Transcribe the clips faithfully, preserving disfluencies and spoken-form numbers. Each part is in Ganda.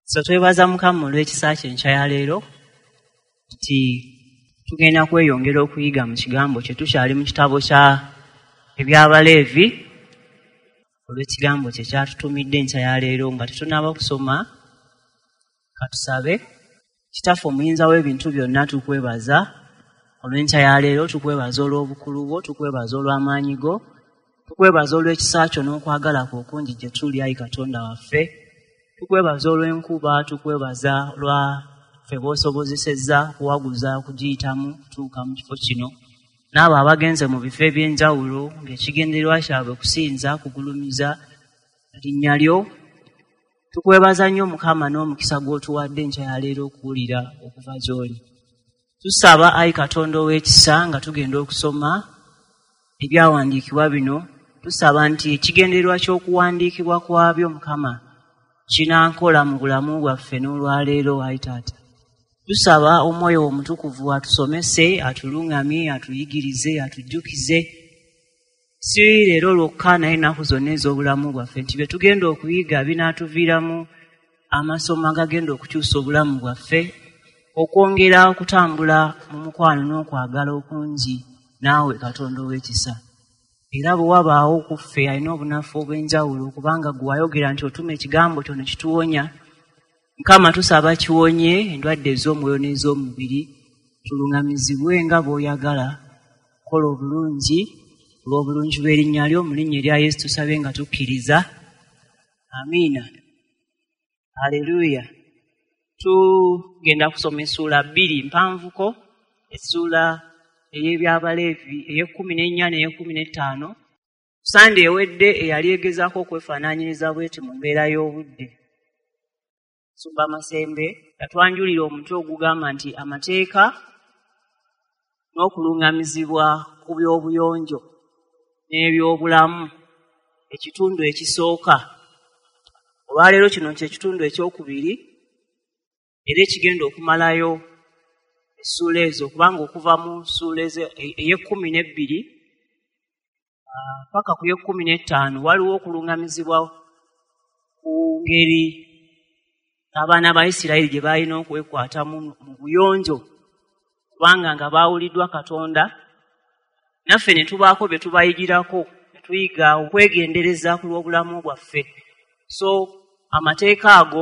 So twebaza Mukama olw'ekisa kye enkya ya leero nti tugenda kweyongera okuyiga mu kigambo kye tukyali mu kitabo kya eby'Abaleevi olw'ekigambo kye kyatutumidde enkya ya leero nga tetunaaba kusoma. Katusabe. Kitaffe omuyinza w'ebintu byonna tukwebaza olw'enkya ya leero, tukwebaza olw'obukulu bwo, tukwebaza olw'amaanyi go, tukwebaza olw'ekisa kyo n'okwagala kwo okungi gye tuli, Ayi Katonda waffe. Tukwebaza olw'enkuba, tukwebaza lwa ffe b'osobozesezza okuwaguza okugiyitamu kutuuka mu kifo kino, n'abo abagenze mu bifo eby'enjawulo ng'ekigendererwa kyabwe kusinza kugulumiza linnya lyo. Tukwebaza nnyo Mukama n'omukisa gw'otuwadde enkya ya leero okuwulira okuva gy'oli. Tusaba Ayi Katonda ow'ekisa nga tugenda okusoma ebyawandiikibwa bino, tusaba nti ekigendererwa ky'okuwandiikibwa kwabyo Mukama kinankola mu bulamu bwaffe n'olwaleero, Ayi Taata. Tusaba Omwoyo Omutukuvu atusomese, atuluŋŋamye, atuyigirize, atujjukize, si leero lwokka naye ennaku zonna ez'obulamu bwaffe, nti bye tugenda okuyiga binaatuviiramu amasomo agagenda okukyusa obulamu bwaffe, okwongera okutambula mu mukwano n'okwagala okungi naawe Katonda ow'ekisa. Era bwe wabaawo ku ffe alina obunafu obw'enjawulo, kubanga gwe wayogera nti otuma ekigambo kyo ne kituwonya, Mukama tusaba kiwonye endwadde ez'omwoyo n'ez'omubiri, tuluŋŋamizibwe nga bw'oyagala. Kola obulungi olw'obulungi bw'erinnya lyo, mu linnya erya Yesu tusabe nga tukkiriza. Amiina. Haleluya. Tugenda kusoma essuula bbiri mpanvuko, essuula ey'eby'Abaleevi ey'ekkumi n'ennya n'ey'ekkumi n'ettaano. Sande ewedde eyali egezaako okwefaanaanyiriza bw'eti mu mbeera y'obudde. Nsumba Masembe yatwanjulira omutwe ogugamba nti amateeka n'okuluŋŋamizibwa ku by'obuyonjo n'ebyobulamu, ekitundu ekisooka. Olwaleero kino ky'ekitundu ekyokubiri era ekigenda okumalayo essuula ezo, kubanga okuva mu ssuula ey'ekkumi n'ebbiri paka ku y'ekkumi n'ettaano waliwo okuluŋŋamizibwa ku ngeri abaana ba Isirayiri gye baalina okwekwatamu mu buyonjo, kubanga nga baawuliddwa Katonda. Naffe ne tubaako bye tubayigirako, ne tuyiga okwegendereza ku lw'obulamu bwaffe. So amateeka ago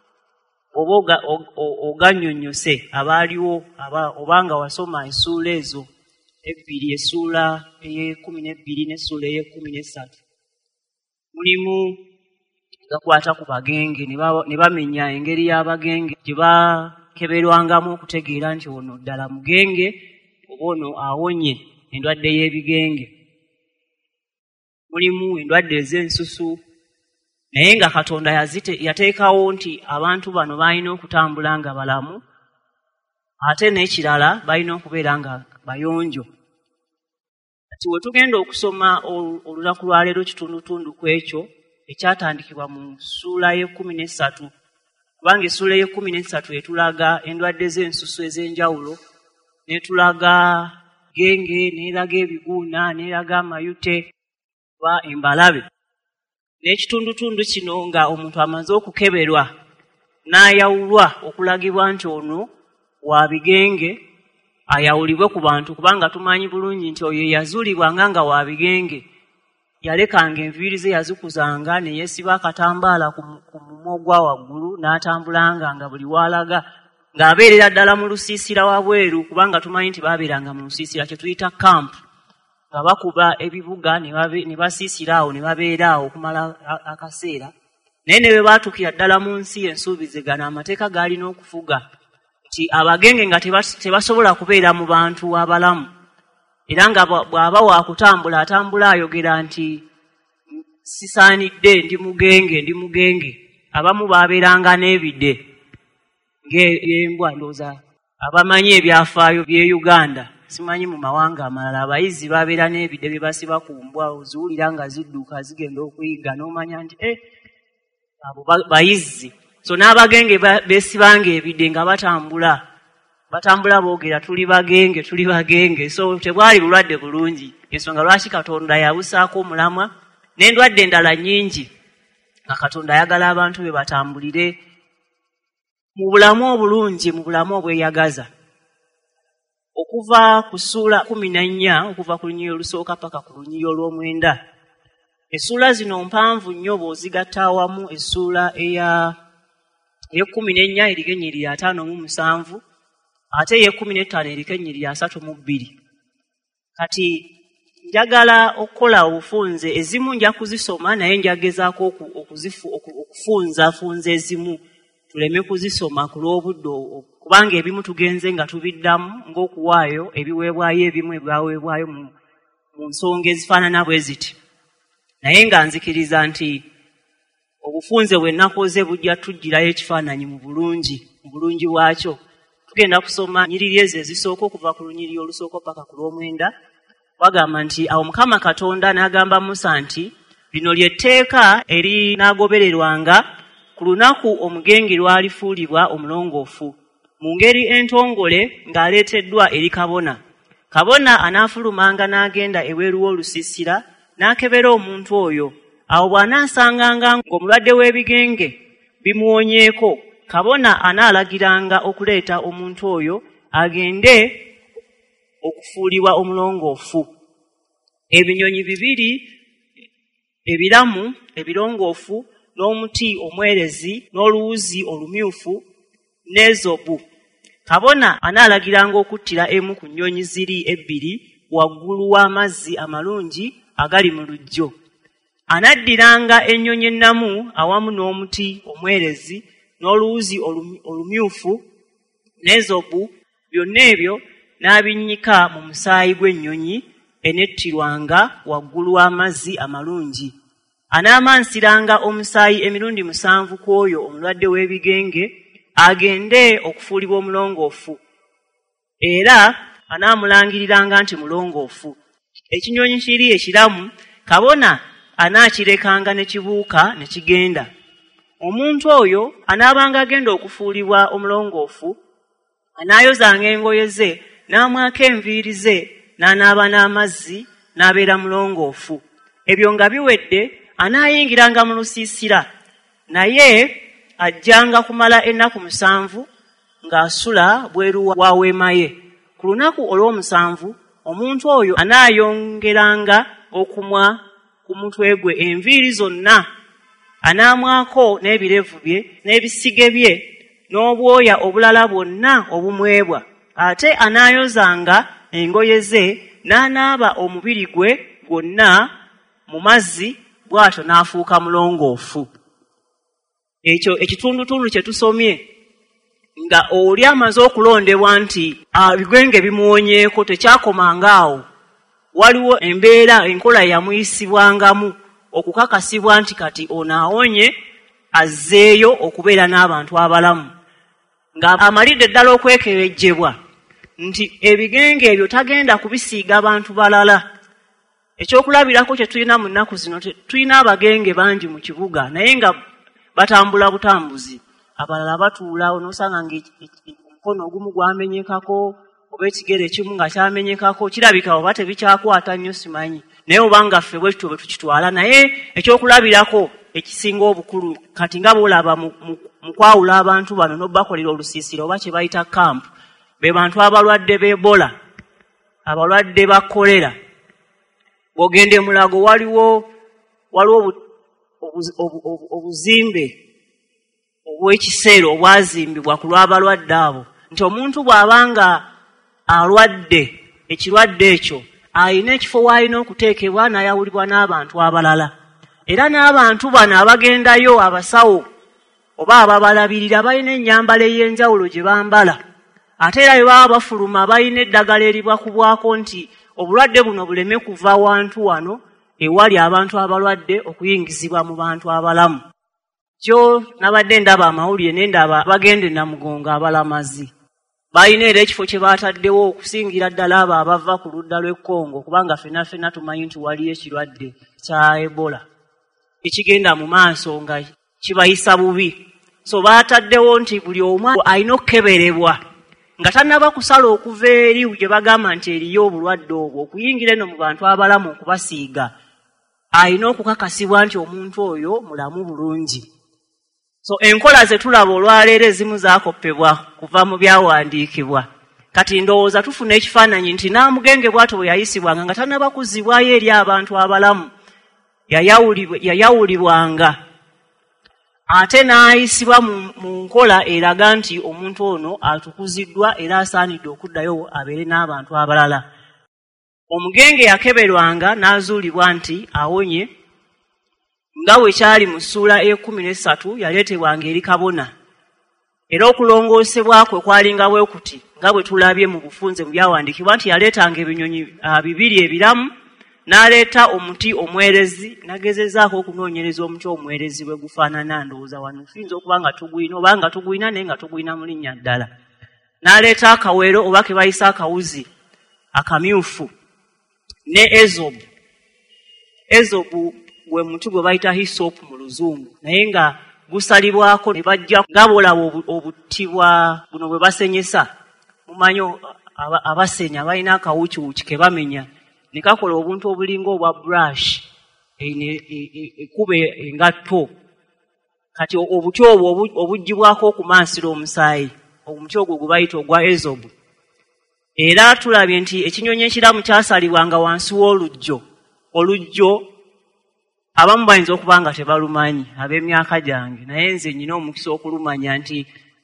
oba ogannyonnyose abaaliwo obanga wasoma essuula ezo ebbiri, essuula ey'ekkumi n'ebbiri n'essuula ey'ekkumi n'essatu, mulimu gakwata ku bagenge, ne bamenya engeri y'abagenge gye bakeberwangamu okutegeera nti ono ddala mugenge oba ono awonye endwadde y'ebigenge. Mulimu endwadde ez'ensusu, naye nga Katonda yateekawo nti abantu bano balina okutambula nga balamu, ate n'ekirala balina okubeera nga bayonjo. Kati we tugenda okusoma olunaku lwa leero kitundutundu ku ekyo ekyatandikibwa mu ssuula y'ekkumi n'essatu, kubanga essuula y'ekkumi n'essatu etulaga endwadde z'ensusu ez'enjawulo, n'etulaga genge, n'eraga ebiguuna, n'eraga amayute ba embalabe. N'ekitundutundu kino nga omuntu amaze okukeberwa n'ayawulwa okulagibwa nti ono wa bigenge, ayawulibwe ku bantu, kubanga tumanyi bulungi nti oyo eyazuulibwanga nga wa bigenge yalekanga enviiri ze yazikuzanga ne yeesiba akatambaala ku mumwa ogwa waggulu n'atambulanga nga buli w'alaga ng'abeerera ddala mu lusiisira wabweru, kubanga tumanyi nti baabeeranga mu lusiisira kye tuyita camp, nga bakuba ebibuga ne basiisira awo ne babeera awo okumala akaseera. Naye ne bwe baatuukira ddala mu nsi ensuubizigano, amateeka gaalina okufuga nti abagenge nga tebasobola kubeera mu bantu abalamu, era nga bw'aba waakutambula atambula ayogera nti sisaanidde, ndi mugenge, ndi mugenge. Abamu baabeeranga n'ebidde ng'embwa. Ndowooza abamanyi ebyafaayo by'e Uganda, simanyi mu mawanga amalala, abayizi babeera n'ebidde bye basiba ku mbwa, oziwulira nga zidduka zigenda okuyiga n'omanya nti eh, abo bayizi. So n'abagenge beesibanga ebidde nga batambula batambula boogera tuli bagenge, tuli bagenge. So tebwali bulwadde bulungi, ensonga lwaki Katonda yabusaako omulamwa n'endwadde endala nnyingi nga Katonda ayagala abantu be batambulire mu bulamu obulungi mu bulamu obweyagaza okuva ku ssuula kumi na nnya okuva ku lunyiriri olusooka paka ku lunyiriri olw'omwenda. Essuula zino mpanvu nnyo bw'ozigatta awamu. Essuula eya ey'ekkumi n'ennya eriko ennyiriri ataano mu musanvu ate ey'ekkumi n'ettaano eriko ennyiriri asatu mu bbiri. Kati njagala okukola obufunze, ezimu nja kuzisoma naye njagezaako okufunzafunza ezimu tuleme kuzisoma ku lw'obudde, kubanga ebimu tugenze nga tubiddamu ng'okuwaayo ebiweebwayo ebimu ebyaweebwayo mu nsonga ezifaanana bwe ziti. Naye nga nzikiriza nti obufunze bwe nakoze bujja tujjirayo ekifaananyi mu bulungi mu bulungi bwakyo. Tugenda kusoma nnyiriri ezo ezisooka okuva ku lunyiriri olusooka paka ku lw'omwenda. Wagamba nti awo Mukama Katonda n'agamba Musa nti lino ly'etteeka erinaagobererwanga ku lunaku omugenge lwalifuulibwa omulongoofu mu ngeri entongole ng'aleeteddwa eri kabona. Kabona anaafulumanga n'agenda eweeru w'olusiisira n'akebera omuntu oyo. Awo bw'anaasanganga ng'omulwadde w'ebigenge bimuwonyeeko, kabona anaalagiranga okuleeta omuntu oyo agende okufuulibwa omulongoofu. Ebinyonyi bibiri ebiramu ebirongoofu n'omuti omwerezi n'oluwuzi olumyufu n'ezobu. Kabona anaalagiranga okuttira emu ku nnyonyi ziri ebbiri waggulu w'amazzi amalungi agali mu lujjo. Anaddiranga ennyonyi ennamu awamu n'omuti omwerezi n'oluwuzi olumyufu n'ezobu, byonna ebyo n'abinnyika mu musaayi gw'ennyonyi enettirwanga waggulu w'amazzi amalungi. Anaamansiranga omusaayi emirundi musanvu ku oyo omulwadde w'ebigenge agende okufuulibwa omulongoofu, era anaamulangiriranga nti mulongoofu. Ekinyonyi kiri ekiramu kabona anaakirekanga ne kibuuka ne kigenda. Omuntu oyo anaabanga agenda okufuulibwa omulongoofu anaayozanga engoye ze n'amwaka enviiri ze n'anaaba n'amazzi n'abeera mulongoofu. Ebyo nga biwedde anaayingiranga mu lusiisira, naye ajjanga kumala ennaku musanvu ng'asula bweru wa weema ye. Ku lunaku olw'omusanvu omuntu oyo anaayongeranga okumwa ku mutwe gwe enviiri zonna, anaamwako n'ebirevu bye n'ebisige bye n'obwoya obulala bwonna obumwebwa. Ate anaayozanga engoye ze n'anaaba omubiri gwe gwonna mu mazzi, bw'atyo n'afuuka mulongoofu. Ekyo ekitundutundu kye tusomye nga oli amaze okulondebwa nti ebigenge bimuwonyeeko tekyakomanga awo. Waliwo embeera enkola yamuyisibwangamu okukakasibwa nti kati ono awonye azzeeyo okubeera n'abantu abalamu, nga amalidde ddala okwekebejjebwa nti ebigenge ebyo tagenda kubisiiga abantu balala. Ekyokulabirako kye tulina mu nnaku zino, tulina abagenge bangi mu kibuga naye nga batambula butambuzi. Abalala batuula onoosanga ng'omukono ogumu gwamenyekako oba ekigere ekimu nga kyamenyekako, kirabika oba tebikyakwata nnyo simanyi, naye obanga ffe bwe tutyo bwe tukitwala. Naye ekyokulabirako ekisinga obukulu kati nga bw'olaba mu kwawula abantu bano n'obakolera olusiisira oba kye bayita kampu, be bantu abalwadde b'Ebola, abalwadde ba kolera. Bw'ogenda e Mulago waliwo waliwo obuzimbe obw'ekiseera obwazimbibwa ku lw'abalwadde abo, nti omuntu bw'abanga alwadde ekirwadde ekyo alina ekifo w'alina okuteekebwa n'ayawulibwa n'abantu abalala. Era n'abantu bano abagendayo, abasawo oba ababalabirira, balina ennyambala ey'enjawulo gye bambala. Ate era bwe baba bafuluma balina eddagala eribakubwako nti obulwadde buno buleme kuva wantu wano ewali abantu abalwadde okuyingizibwa mu bantu abalamu. Kyo nabadde ndaba amawulire n'endaba bagende Namugongo abalamazi balina era ekifo kye baataddewo okusingira ddala abo abava ku ludda lw'e Congo, kubanga ffenna ffenna tumanyi nti waliyo ekirwadde kya Ebola ekigenda mu maaso nga kibayisa bubi. So baataddewo nti buli omu alina okukeberebwa nga tannaba kusala okuva eri gye bagamba nti eriyo obulwadde obwo okuyingira eno mu bantu abalamu okubasiiga, alina okukakasibwa nti omuntu oyo mulamu bulungi. So enkola ze tulaba olwaleero ezimu zaakopebwa kuva mu byawandiikibwa. Kati ndowooza tufuna ekifaananyi nti Naamugenge bw'atyo bwe yayisibwanga nga tannaba kuzzibwayo eri abantu abalamu, yayawulibwanga ate n'ayisibwa mu nkola eraga nti omuntu ono atukuziddwa era asaanidde okuddayo abeere n'abantu abalala. Omugenge yakeberwanga n'azuulibwa nti awonye, nga bwe kyali mu ssuula ey'ekkumi n'essatu yaleetebwanga eri kabona. Era okulongoosebwa kwe kwalinga bwe kuti nga bwe tulabye mu bufunze mu byawandiikibwa nti yaleetanga ebinyonyi bibiri ebiramu, n'aleeta omuti omwerezi, nagezezaako okunoonyereza omuti omwerezi bwe gufaanana. Ndowooza wano tuyinza okuba nga tuguyina oba nga tuguyina naye nga tuguyina mu linnya ddala. N'aleeta akawero oba ke bayisa akawuzi akamyufu ne ezobu. Ezobu gwe muti gwe bayita hisopu mu Luzungu, naye nga gusalibwako ne bajja nga bolaba obuti bwa buno bwe basenyesa. Mumanyi abasenya balina akawukiwuki ke bamenya ne kakola obuntu obulinga obwa brush ekube engatto. Kati obuti obwo obuggyibwako okumansira omusaayi, omuti ogwo gwe bayita ogwa ezobu. Era tulabye nti ekinyonyi ekiramu kyasalibwanga wansi w'olujjo. Olujjo abamu bayinza okuba nga tebalumanyi ab'emyaka gyange, naye nze nnyina omukisa okulumanya nti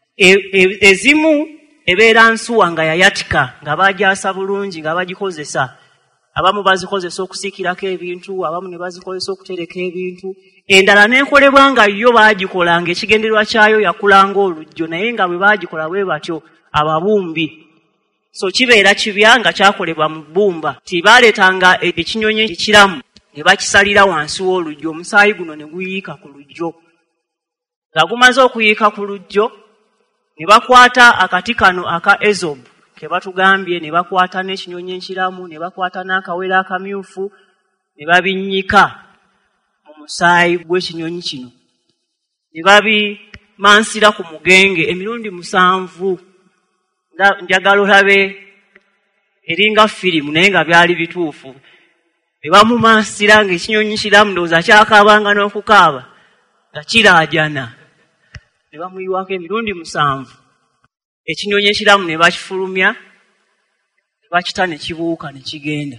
ezimu ebeera nsuwa nga yayatika nga bagyasa bulungi nga bagikozesa. Abamu bazikozesa okusiikirako ebintu, abamu ne bazikozesa okutereka ebintu. Endala n'enkolebwa nga yo baagikolanga ekigendererwa kyayo yakulanga olujjo, naye nga bwe baagikola bwe batyo ababumbi. So kibeera kibya nga kyakolebwa mu bbumba. Tibaaleetanga ekinyonyi ekiramu ne bakisalira wansi w'olujjo, omusaayi guno ne guyiika ku lujjo. Nga gumaze okuyiika ku lujjo ne bakwata akati kano aka ezobu ke batugambye, ne bakwata n'ekinyonyi ekiramu, ne bakwata n'akawero akamyufu, ne babinnyika mu musaayi gw'ekinyonyi kino, ne babimansira ku mugenge emirundi musanvu. Njagala olabe eringa firimu naye nga byali bituufu. Ne bamumansira ng'ekinyonyi kiramu ndowooza kyakaabanga n'okukaaba nga kiraajana. Ne bamuyiwako emirundi musanvu. Ekinyonyi ekiramu ne bakifulumya, ne bakita ne kibuuka ne kigenda.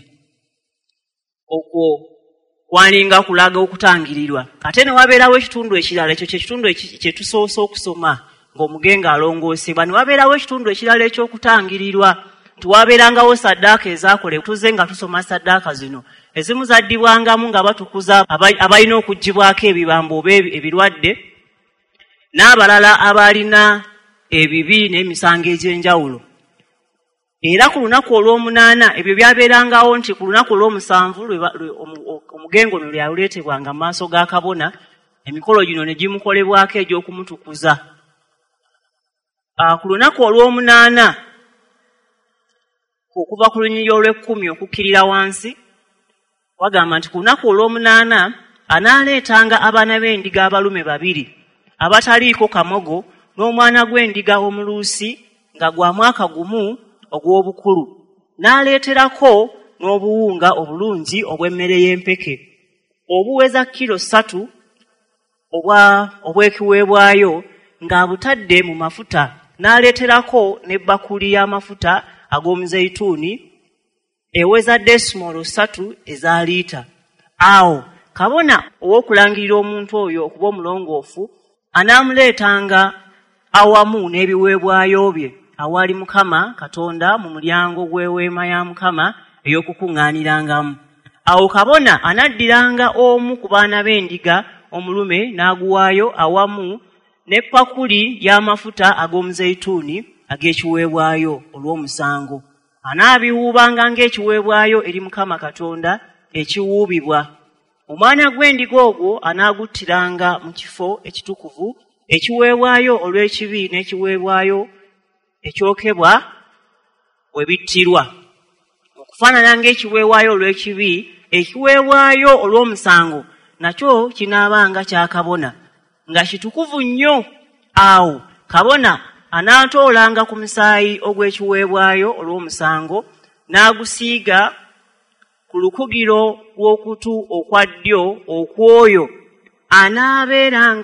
Okwo kwalinga kulaga okutangirirwa. Ate ne wabeerawo ekitundu ekirala, ekyo kyekitundu kye tusoose okusoma ng'omugenge alongoosebwa. Ne wabeerawo ekitundu ekirala eky'okutangirirwa, nti wabeerangawo saddaaka ezaakolebwa. Tuze nga tusoma saddaaka zino, ezimu zaddibwangamu nga batukuza abalina okuggyibwako ebibambo oba ebirwadde, n'abalala abalina ebibi n'emisango egy'enjawulo. Era ku lunaku olw'omunaana ebyo byabeerangawo nti ku lunaku olw'omusanvu omugenge ono lwe yaluleetebwanga mu maaso ga kabona, emikolo gino ne gimukolebwako egy'okumutukuza. Ku lunaku olw'omunaana okuva ku lunyiriri olw'ekkumi okukkirira wansi, wagamba nti ku lunaku olw'omunaana anaaleetanga abaana b'endiga abalume babiri abataliiko kamogo n'omwana gw'endiga omuluusi nga gwa mwaka gumu ogw'obukulu, n'aleeterako n'obuwunga obulungi obw'emmere y'empeke obuweza kilo ssatu obw'ekiweebwayo ng'abutadde mu mafuta, n'aleeterako n'ebbakuli y'amafuta ag'omuzeyituuni eweza desimolo ssatu eza liita. Awo kabona ow'okulangirira omuntu oyo okuba omulongoofu anaamuleetanga awamu n'ebiweebwayo bye awali Mukama Katonda mu mulyango gw'eweema ya Mukama ey'okukuŋŋaanirangamu. Awo kabona anaddiranga omu ku baana b'endiga omulume n'aguwaayo awamu n'eppakuli y'amafuta ag'omuzeyituuni ag'ekiweebwayo olw'omusango. Anaabiwuubanga ng'ekiweebwayo eri Mukama Katonda ekiwuubibwa. Omwana gw'endiga ogwo anaaguttiranga mu kifo ekitukuvu ekiweebwayo olw'ekibi n'ekiweebwayo ekyokebwa we bittirwa. Okufaanana ng'ekiweebwayo olw'ekibi, ekiweebwayo olw'omusango nakyo kinaabanga kya kabona nga kitukuvu nnyo. Awo kabona anaatoolanga ku musaayi ogw'ekiweebwayo olw'omusango n'agusiiga ku lukugiro lw'okutu okwa ddyo okw'oyo anaabeeranga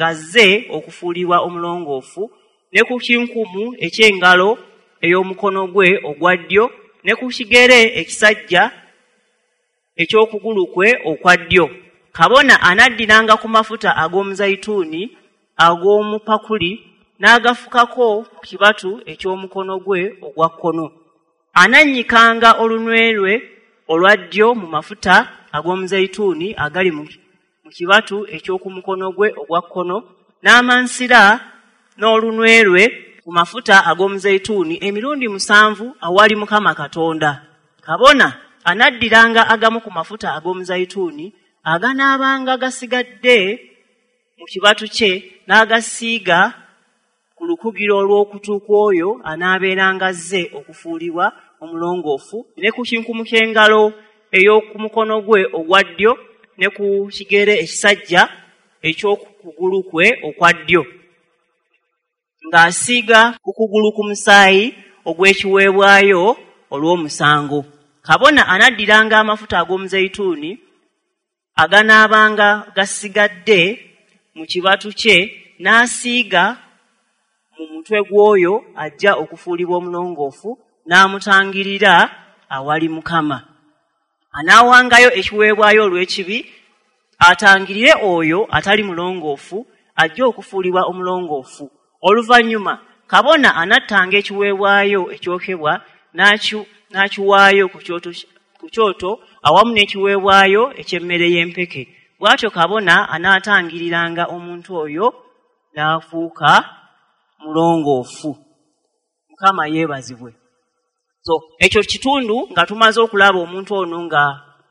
ngazze okufuulibwa omulongoofu, ne ku kinkumu eky'engalo ey'omukono gwe ogwa ddyo, ne ku kigere ekisajja eky'okugulu kwe okwa ddyo. Kabona anaddiranga ku mafuta ag'omuzayituuni ag'omupakuli n'agafukako ku kibatu eky'omukono gwe ogwa kkono. Anannyikanga olunwe lwe olwa ddyo mu mafuta ag'omuzayituuni agali mu kibatu eky'oku mukono gwe ogwa kkono, n'amansira n'olunwe lwe ku mafuta ag'omuzayituuni emirundi musanvu awali Mukama Katonda. Kabona anaddiranga agamu ku mafuta ag'omuzayituuni aganaabanga gasigadde mu kibatu kye n'agasiiga ku lukugiro olw'okutu kw'oyo anaabeeranga azze okufuulibwa omulongoofu, ne ku kinkumu ky'engalo ey'oku mukono gwe ogwa ddyo, ne ku kigere ekisajja eky'okugulu kwe okwa ddyo, ng'asiiga ku kugulu ku musaayi ogw'ekiweebwayo olw'omusango. Kabona anaddiranga amafuta ag'omuzayituuni aganaabanga gasigadde mu kibatu kye n'asiiga mu mutwe gw'oyo ajja okufuulibwa omulongoofu, n'amutangirira awali Mukama. Anaawangayo ekiweebwayo olw'ekibi, atangirire oyo atali mulongoofu ajja okufuulibwa omulongoofu. Oluvannyuma kabona anattanga ekiweebwayo ekyokebwa n'akiwaayo ku kyoto awamu n'ekiweebwayo eky'emmere y'empeke. Bw'atyo kabona anaatangiriranga omuntu oyo n'afuuka mulongoofu. Mukama yeebazibwe. So ekyo kitundu nga tumaze okulaba omuntu ono nga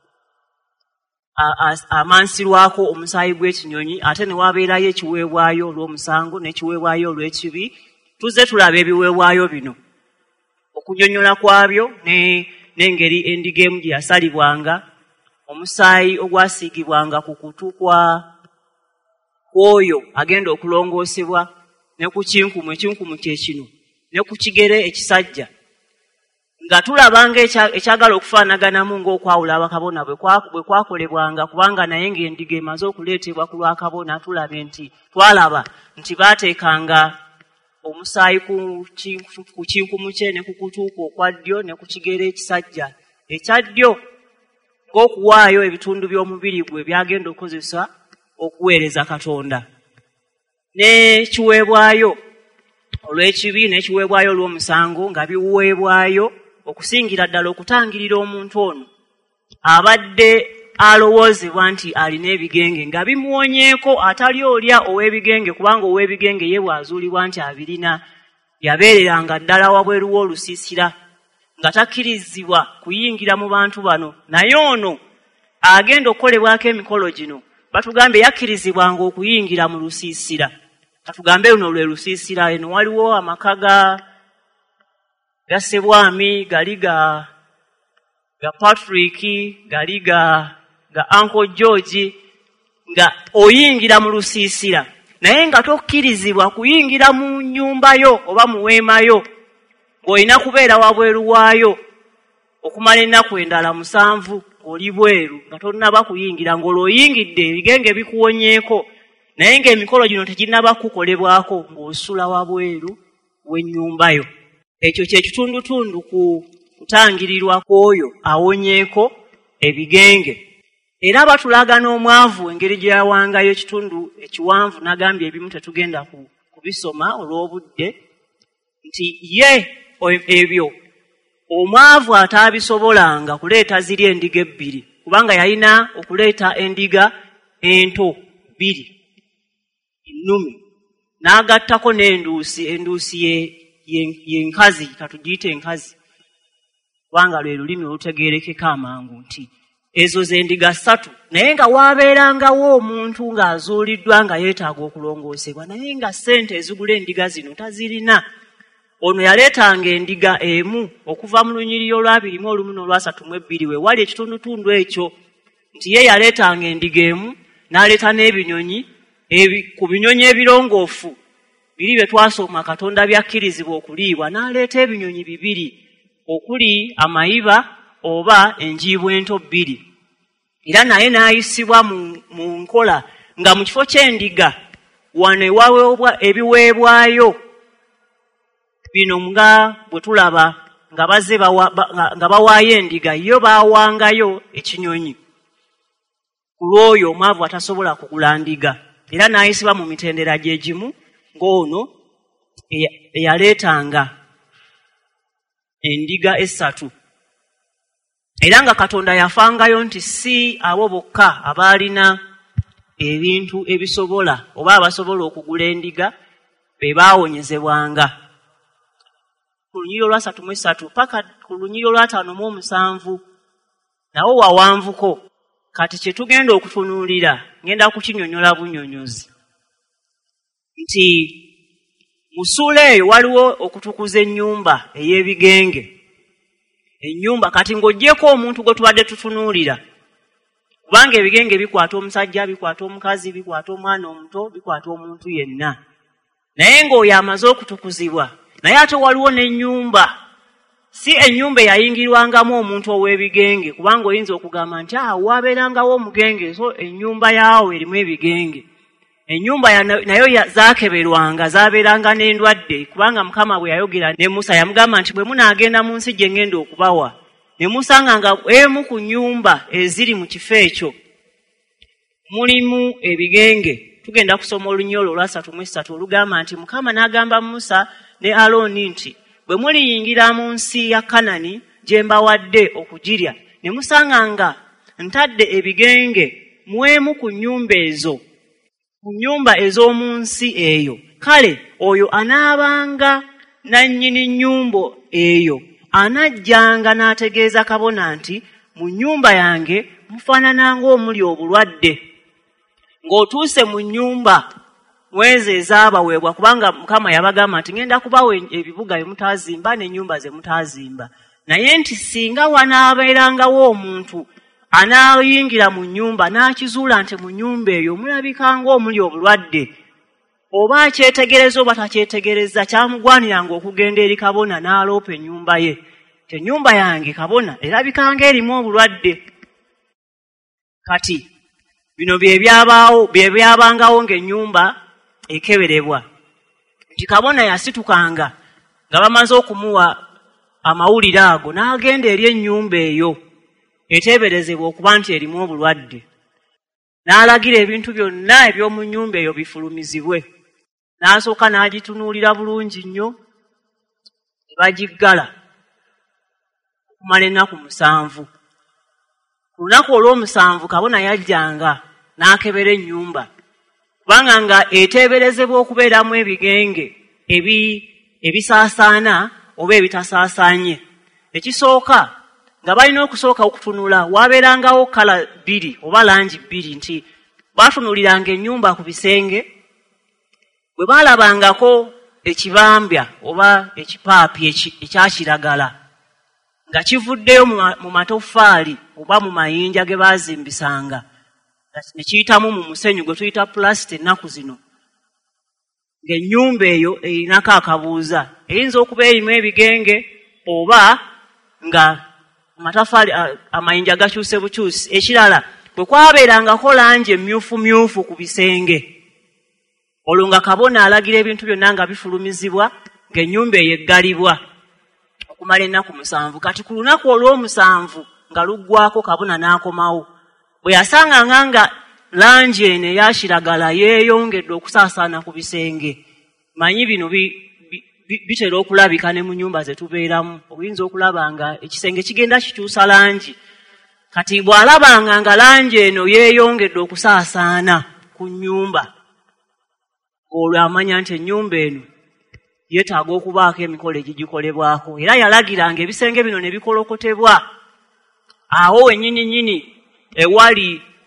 amansirwako omusaayi gw'ekinyonyi, ate ne wabeerayo ekiweebwayo olw'omusango n'ekiweebwayo olw'ekibi, tuzze tulaba ebiweebwayo bino, okunyonnyola kwabyo n'engeri endiga emu gye yasalibwanga, omusaayi ogwasiigibwanga ku kutu kw'oyo agenda okulongoosebwa, ne ku kinkumu, ekinkumu kye kino, ne ku kigere ekisajja, nga tulabanga ekyagala okufaanaganamu ng'okwawula abakabona bwe kwakolebwanga, kubanga naye ng'endiga emaze okuleetebwa ku lwakabona tulabe nti twalaba nti baateekanga omusaayi ku kinkumu kye ne ku kutuuko okwa ddyo ne ku kigere ekisajja ekya ddyo ng'okuwaayo ebitundu by'omubiri gwe byagenda okukozesa okuweereza Katonda, n'ekiweebwayo olw'ekibi n'ekiweebwayo olw'omusango nga biweebwayo okusingira ddala okutangirira omuntu ono abadde alowoozebwa nti alina ebigenge, nga bimuwonyeeko atali olya ow'ebigenge, kubanga ow'ebigenge ye bw'azuulibwa nti abirina yabeereranga ddala wabweru w'olusiisira nga takkirizibwa kuyingira mu bantu bano. Naye ono agenda okukolebwako emikolo gino batugambye yakkirizibwanga okuyingira mu lusiisira. Katugambe luno lwe lusiisira. Eno waliwo amaka ga ga Ssebwami, gali ga ga Patrick, gali ga ga Uncle George, nga oyingira mu lusiisira naye nga tokkirizibwa kuyingira mu nnyumba yo oba mu weema yo, ng'olina kubeera wabweru waayo okumala ennaku endala musanvu oli bweru nga tonnaba kuyingira, ng'olwoyingidde ebigenge bikuwonyeeko naye ng'emikolo gino teginnaba kukolebwako ng'osula wabweru w'ennyumba yo. Ekyo kye kitundutundu ku kutangirirwa kw'oyo awonyeeko ebigenge. Era batulaga n'omwavu engeri gye yawangayo ekitundu ekiwanvu, n'agambye ebimu tetugenda kubisoma olw'obudde, nti ye ebyo omwavu ataabisobolanga kuleeta ziri endiga ebbiri, kubanga yalina okuleeta endiga ento bbiri ennumi, n'agattako n'enduusi, enduusi y'enkazi, katugiyite enkazi kubanga lwe lulimi olutegeerekeka amangu, nti ezo z'endiga ssatu. Naye nga waabeerangawo omuntu ng'azuuliddwa nga yeetaaga okulongoosebwa naye nga ssente ezigula endiga zino tazirina. Ono yaleetanga endiga emu okuva mu lunyiriri olwabiri mu olumu n'olwasatu mu ebbiri we wali ekitundutundu ekyo, nti ye yaleetanga endiga emu n'aleeta n'ebinyonyi, ku binyonyi ebirongoofu biri bye twasoma Katonda byakkirizibwa okuliibwa, n'aleeta ebinyonyi bibiri okuli amayiba oba enjiibwa ento bbiri. Era naye n'ayisibwa mu nkola nga mu kifo ky'endiga wane waweebwa ebiweebwayo bino nga bwe tulaba nga bazze nga bawaayo endiga yo baawangayo ekinyonyi ku lw'oyo omwavu atasobola kugula ndiga era n'ayisibwa mu mitendera gye gimu ng'ono eyaleetanga endiga essatu era nga Katonda yafangayo nti si abo bokka abaalina ebintu ebisobola oba abasobola okugula endiga be baawonyezebwanga ku lunyiriro lwa satu mu esatu paka ku lunyiriro lwa ttaano mu omusanvu nawo wawanvuko kati kye tugenda okutunuulira ngenda kukinyonyola bunnyonnyozi nti mu ssuula eyo waliwo okutukuza ennyumba ey'ebigenge ennyumba kati ng'oggyeko omuntu gwe tubadde tutunuulira kubanga ebigenge bikwata omusajja bikwata omukazi bikwata omwana omuto bikwata omuntu yenna naye ng'oyo amaze okutukuzibwa naye ate waliwo n'ennyumba si ennyumba eyayingirwangamu omuntu ow'ebigenge kubanga oyinza okugamba nti awo waabeerangawo omugenge so ennyumba yaawo erimu ebigenge ennyumba nayo zaakeberwanga zaabeeranga n'endwadde kubanga Mukama bwe yayogera ne Musa yamugamba nti bwe munaagenda mu nsi gye ngenda okubawa ne musanga nga emu ku nnyumba eziri mu kifo ekyo mulimu ebigenge tugenda kusoma olunyolo olwa ssatu mu esatu olugamba nti Mukama n'agamba Musa ne Alooni nti bwe muliyingira mu nsi ya Kanani gye mbawadde okugirya ne musanga nga ntadde ebigenge mu emu ku nnyumba ezo ku nnyumba ez'omu nsi eyo kale oyo anaabanga nannyini nnyumba eyo anajjanga n'ategeeza kabona nti mu nnyumba yange mufaanana ng'omuli obulwadde ng'otuuse mu nnyumba mwezi ezaabaweebwa kubanga Mukama yabagamba nti ngenda kubawa ebibuga bye mutaazimba n'ennyumba ze mutaazimba naye nti singa wanaabeerangawo omuntu anaayingira mu nnyumba n'akizuula nti mu nnyumba eyo mulabika ng'omuli obulwadde oba akyetegereza oba takyetegereza kyamugwaniranga okugenda eri kabona n'aloopa ennyumba ye ti ennyumba yange kabona erabikanga erimu obulwadde kati bino bye byabaawo bye byabangawo ng'ennyumba ekeberebwa nti kabona yasitukanga nga bamaze okumuwa amawulire ago n'agenda eri ennyumba eyo eteeberezebwa okuba nti erimu obulwadde n'alagira ebintu byonna eby'omu nnyumba eyo bifulumizibwe n'asooka n'agitunuulira bulungi nnyo ne bagiggala okumala ennaku musanvu ku lunaku olw'omusanvu kabona yajjanga n'akebera ennyumba kubanga nga eteeberezebwa okubeeramu ebigenge ebi ebisaasaana oba ebitasaasaanye ekisooka nga balina okusooka okutunula waabeerangawo kala bbiri oba langi bbiri nti baatunuliranga ennyumba ku bisenge bwe baalabangako ekibambya oba ekipaapi ekyakiragala nga kivuddeyo mu matoffaali oba mu mayinja ge baazimbisanga ne kiyitamu mu musenyu gwe tuyita pulasita ennaku zino ng'ennyumba eyo erinako akabuuza eyinza okuba erimu ebigenge oba nga amatafaali amayinja gakyuse bukyusi ekirala bwe kwabeerangako langi emyufumyufu ku bisenge olwo nga kabona alagira ebintu byonna nga bifulumizibwa ng'ennyumba eyo eggalibwa okumala ennaku musanvu kati ku lunaku olw'omusanvu nga luggwako kabona n'akomawo bwe yasanganga nga langi eno eyakiragala yeeyongedde okusaasaana ku bisenge manyi bino bitera okulabika ne mu nnyumba ze tubeeramu oyinza okulaba nga ekisenge kigenda kikyusa langi kati bw'alabanga nga langi eno yeeyongedde okusaasaana ku nnyumba olwo amanya nti ennyumba eno yeetaaga okubaako emikolo egigikolebwako era yalagiranga ebisenge bino ne bikolokotebwa awo wennyini nnyini ewali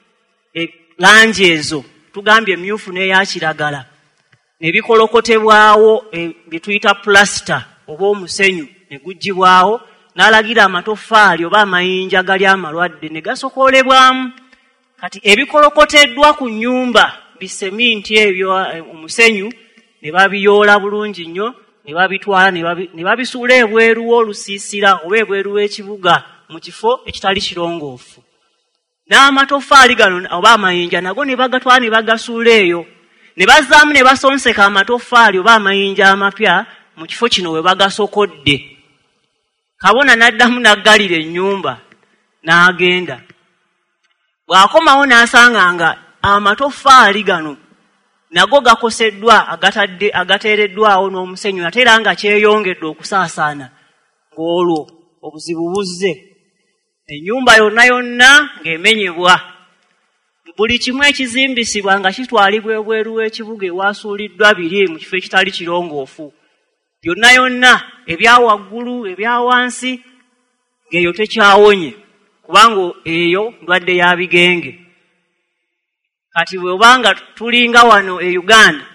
langi ezo tugambye emyufu n'eyakiragala ne bikolokotebwawo bye tuyita pulasita oba omusenyu ne guggyibwawo n'alagira amatoffaali oba amayinja gali amalwadde ne gasokoolebwamu kati ebikolokoteddwa ku nnyumba biseminti ebyo omusenyu ne babiyoola bulungi nnyo ne babitwala ne babisuula ebweru w'olusiisira oba ebweru w'ekibuga mu kifo ekitali kirongoofu n'amatoffaali gano oba amayinja nago ne bagatwala ne bagasuula eyo ne bazzaamu ne basonseka amatoffaali oba amayinja amapya mu kifo kino we bagasokodde. Kabona n'addamu n'aggalira ennyumba n'agenda. Bw'akomawo n'asanga nga amatoffaali gano nago gakoseddwa agatadde agateereddwawo n'omusenyu ate era nga kyeyongedde okusaasaana, ng'olwo obuzibu buzze. Ennyumba yonna yonna ng'emenyebwa. Buli kimu ekizimbisibwa nga kitwalibwa ebweru w'ekibuga ewaasuuliddwa biri mu kifo ekitali kirongoofu. Byonna yonna ebya waggulu ebya wansi ng'eyo tekyawonye, kubanga eyo ndwadde ya bigenge. Kati bw'obanga tulinga wano e Uganda,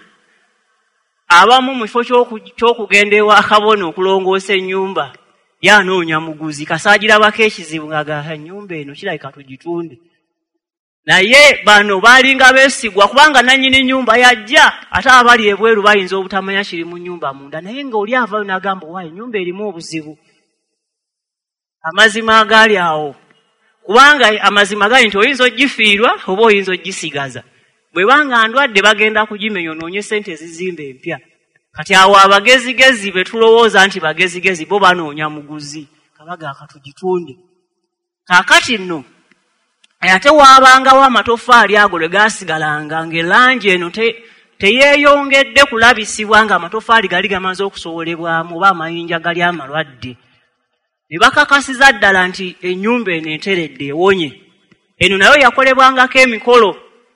abamu mu kifo ky'okugenda ewa kabona okulongoosa ennyumba yanoonya muguzi kasaagirabako ekizibu ng'agamba ennyumba eno kirabika tugitunde. Naye bano baalinga beesigwa kubanga nannyini nnyumba yajja, ate abali ebweru bayinza obutamanya kiri mu nnyumba munda, naye ng'oli avayo n'agamba waayo ennyumba erimu obuzibu. Amazima agali awo, kubanga amazima gali nti oyinza ogifiirwa oba oyinza ogisigaza. Bwe banga ndwadde bagenda kugimenya onoonye ssente ezizimba empya. Kati awo abagezigezi be tulowooza nti bagezigezi bo banoonya muguzi kabaga akatugitunde. Kaakati nno ate waabangawo amatoffaali ago lwe gaasigalanga ng'elangi eno teyeeyongedde kulabisibwa nga amatoffaali gali gamaze okusobolebwamu oba amayinja gali amalwadde. Ne bakakasiza ddala nti ennyumba eno enteredde ewonye. Eno nayo yakolebwangako emikolo.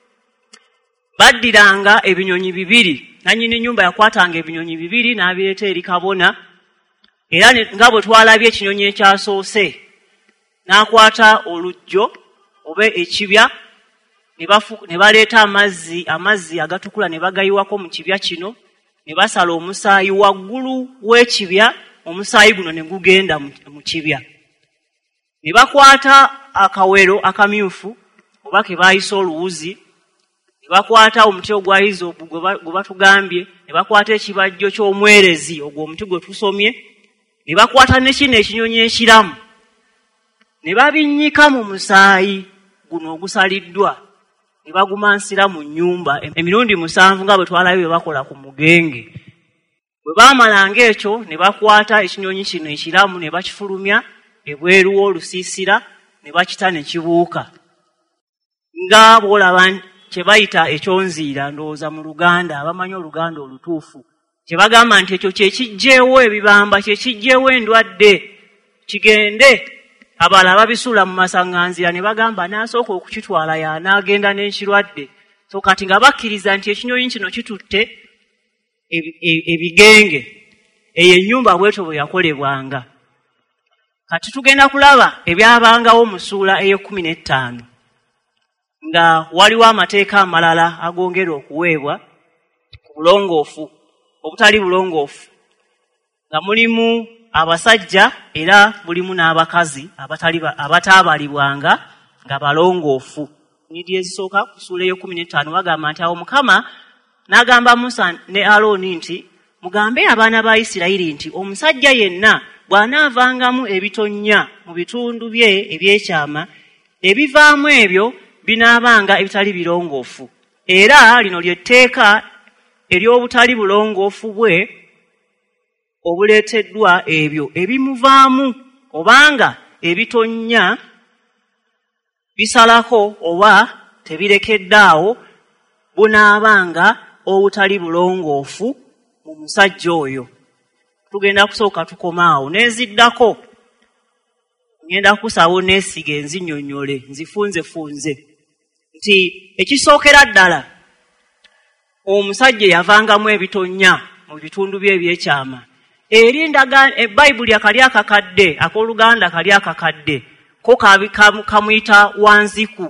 Baddiranga ebinyonyi bibiri. Nannyini nnyumba yakwatanga ebinyonyi bibiri n'abireeta eri kabona. Era nga bwe twalabye ekinyonyi ekyasoose, n'akwata olujjo oba ekibya ne baleeta amazzi amazzi agatukula ne bagayiwako mu kibya kino, ne basala omusaayi waggulu w'ekibya, omusaayi guno ne gugenda mu kibya. Ne bakwata akawero akamyufu oba ke baayisa oluwuzi, ne bakwata omuti ogwayiza gwe batugambye, ne bakwata ekibajjo ky'omwerezi ogwo omuti gwe tusomye, ne bakwata ne kino ekinyonyi ekiramu, ne babinnyika mu musaayi guno ogusaliddwa, ne bagumansira mu nnyumba emirundi musanvu nga bwe twalabye bakola ku mugenge. Bwe baamalanga ekyo ne bakwata ekinyonyi kino ekiramu ne bakifulumya ebweru w'olusiisira ne bakita ne kibuuka. Nga bw'olaba kye bayita ekyonziira, ndowooza mu Luganda, abamanyi Oluganda olutuufu, kye bagamba nti ekyo kye kijjeewo ebibamba, kye kijjeewo endwadde, kigende. Abalala babisuula mu masaŋŋanzira ne bagamba n'asooka okukitwala y'anaagenda n'ekirwadde. So kati nga bakkiriza nti ekinyonyi kino kitutte ebigenge, eyo ennyumba bwetyo bwe yakolebwanga. Kati tugenda kulaba ebyabangawo mu ssuula ey'ekkumi n'ettaano, nga waliwo amateeka amalala agongera okuweebwa ku bulongoofu obutali bulongoofu, nga mulimu abasajja era mulimu n'abakazi abataabalibwanga nga balongoofu. Nnyiriri ezisooka ku ssuula ey'ekkumi n'ettaano bagamba nti awo Mukama n'agamba Musa ne Alooni nti mugambe abaana ba Isirayiri nti omusajja yenna bw'anaavangamu ebitonnya mu bitundu bye eby'ekyama, ebivaamu ebyo binaabanga ebitali birongoofu. Era lino ly'etteeka ery'obutali bulongoofu bwe obuleeteddwa ebyo ebimuvaamu, obanga ebitonnya bisalako oba tebirekeddaawo, bunaabanga obutali bulongoofu mu musajja oyo. Tugenda kusooka tukomaawo neziddako, ngenda kusaawo neesiga enzinnyonnyole nzifunzefunze nti ekisookera ddala omusajja yavangamu ebitonnya mu bitundu bye ebyekyama. Eri endagaano Ebbayibuli akali akakadde ak'Oluganda kali akakadde ko kamuyita wanziku.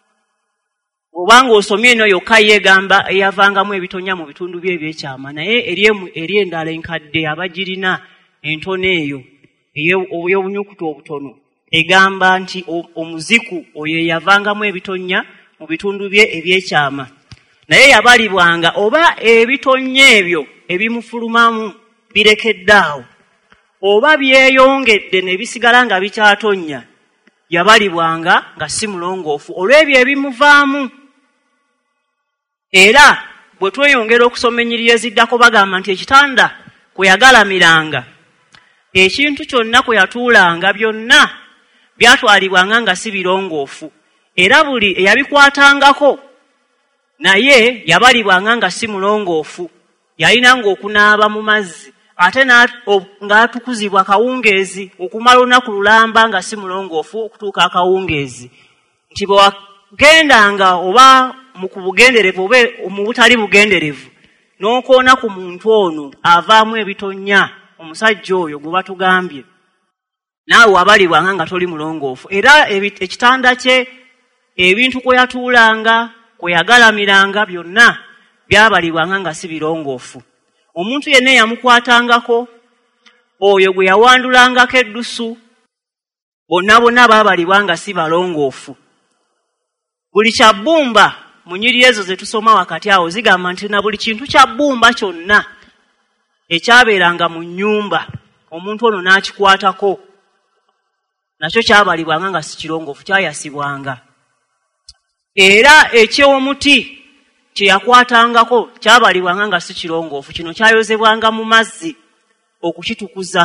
Obanga osomye eno yokka yeegamba eyavangamu ebitonnya mu bitundu bye ebyekyama, naye eri endala enkadde abagirina entono eyo ey'obunyukutu obutono egamba nti omuziku oyo yavangamu ebitonnya mu bitundu bye ebyekyama, naye yabalibwanga oba ebitonnya ebyo ebimufulumamu birekeddaawo oba byeyongedde ne bisigala nga bikyatonya, yabalibwanga nga si mulongoofu olw'ebyo ebimuvaamu. Era bwe tweyongera okusoma ennyiriri eziddako bagamba nti ekitanda kwe yagalamiranga, ekintu kyonna kwe yatuulanga byonna byatwalibwanga nga si birongoofu, era buli eyabikwatangako naye yabalibwanga nga si mulongoofu, yalinanga okunaaba mu mazzi ate ng'atukuzibwa kawungeezi okumala olunaku lulamba nga si mulongoofu okutuuka akawungeezi. Nti bwe wagendanga oba mu kubugenderevu oba mu butali bugenderevu n'okoona ku muntu ono avaamu ebitonnya, omusajja oyo gwe batugambye naawe wabalibwanga nga toli mulongoofu. Era ekitanda kye, ebintu kwe yatuulanga, kwe yagalamiranga byonna byabalibwanga nga si birongoofu. Omuntu yenna yamukwatangako, oyo gwe yawandulangako eddusu, bonna bonna baabalibwa nga si balongoofu. Buli kya bbumba mu nnyiriri ezo ze tusoma wakati awo zigamba nti na buli kintu kya bbumba kyonna ekyabeeranga mu nnyumba omuntu ono n'akikwatako nakyo kyabalibwanga nga si kirongoofu, kyayasibwanga. Era ekyomuti kye yakwatangako kyabalibwanga nga si kirongoofu, kino kyayozebwanga mu mazzi okukitukuza.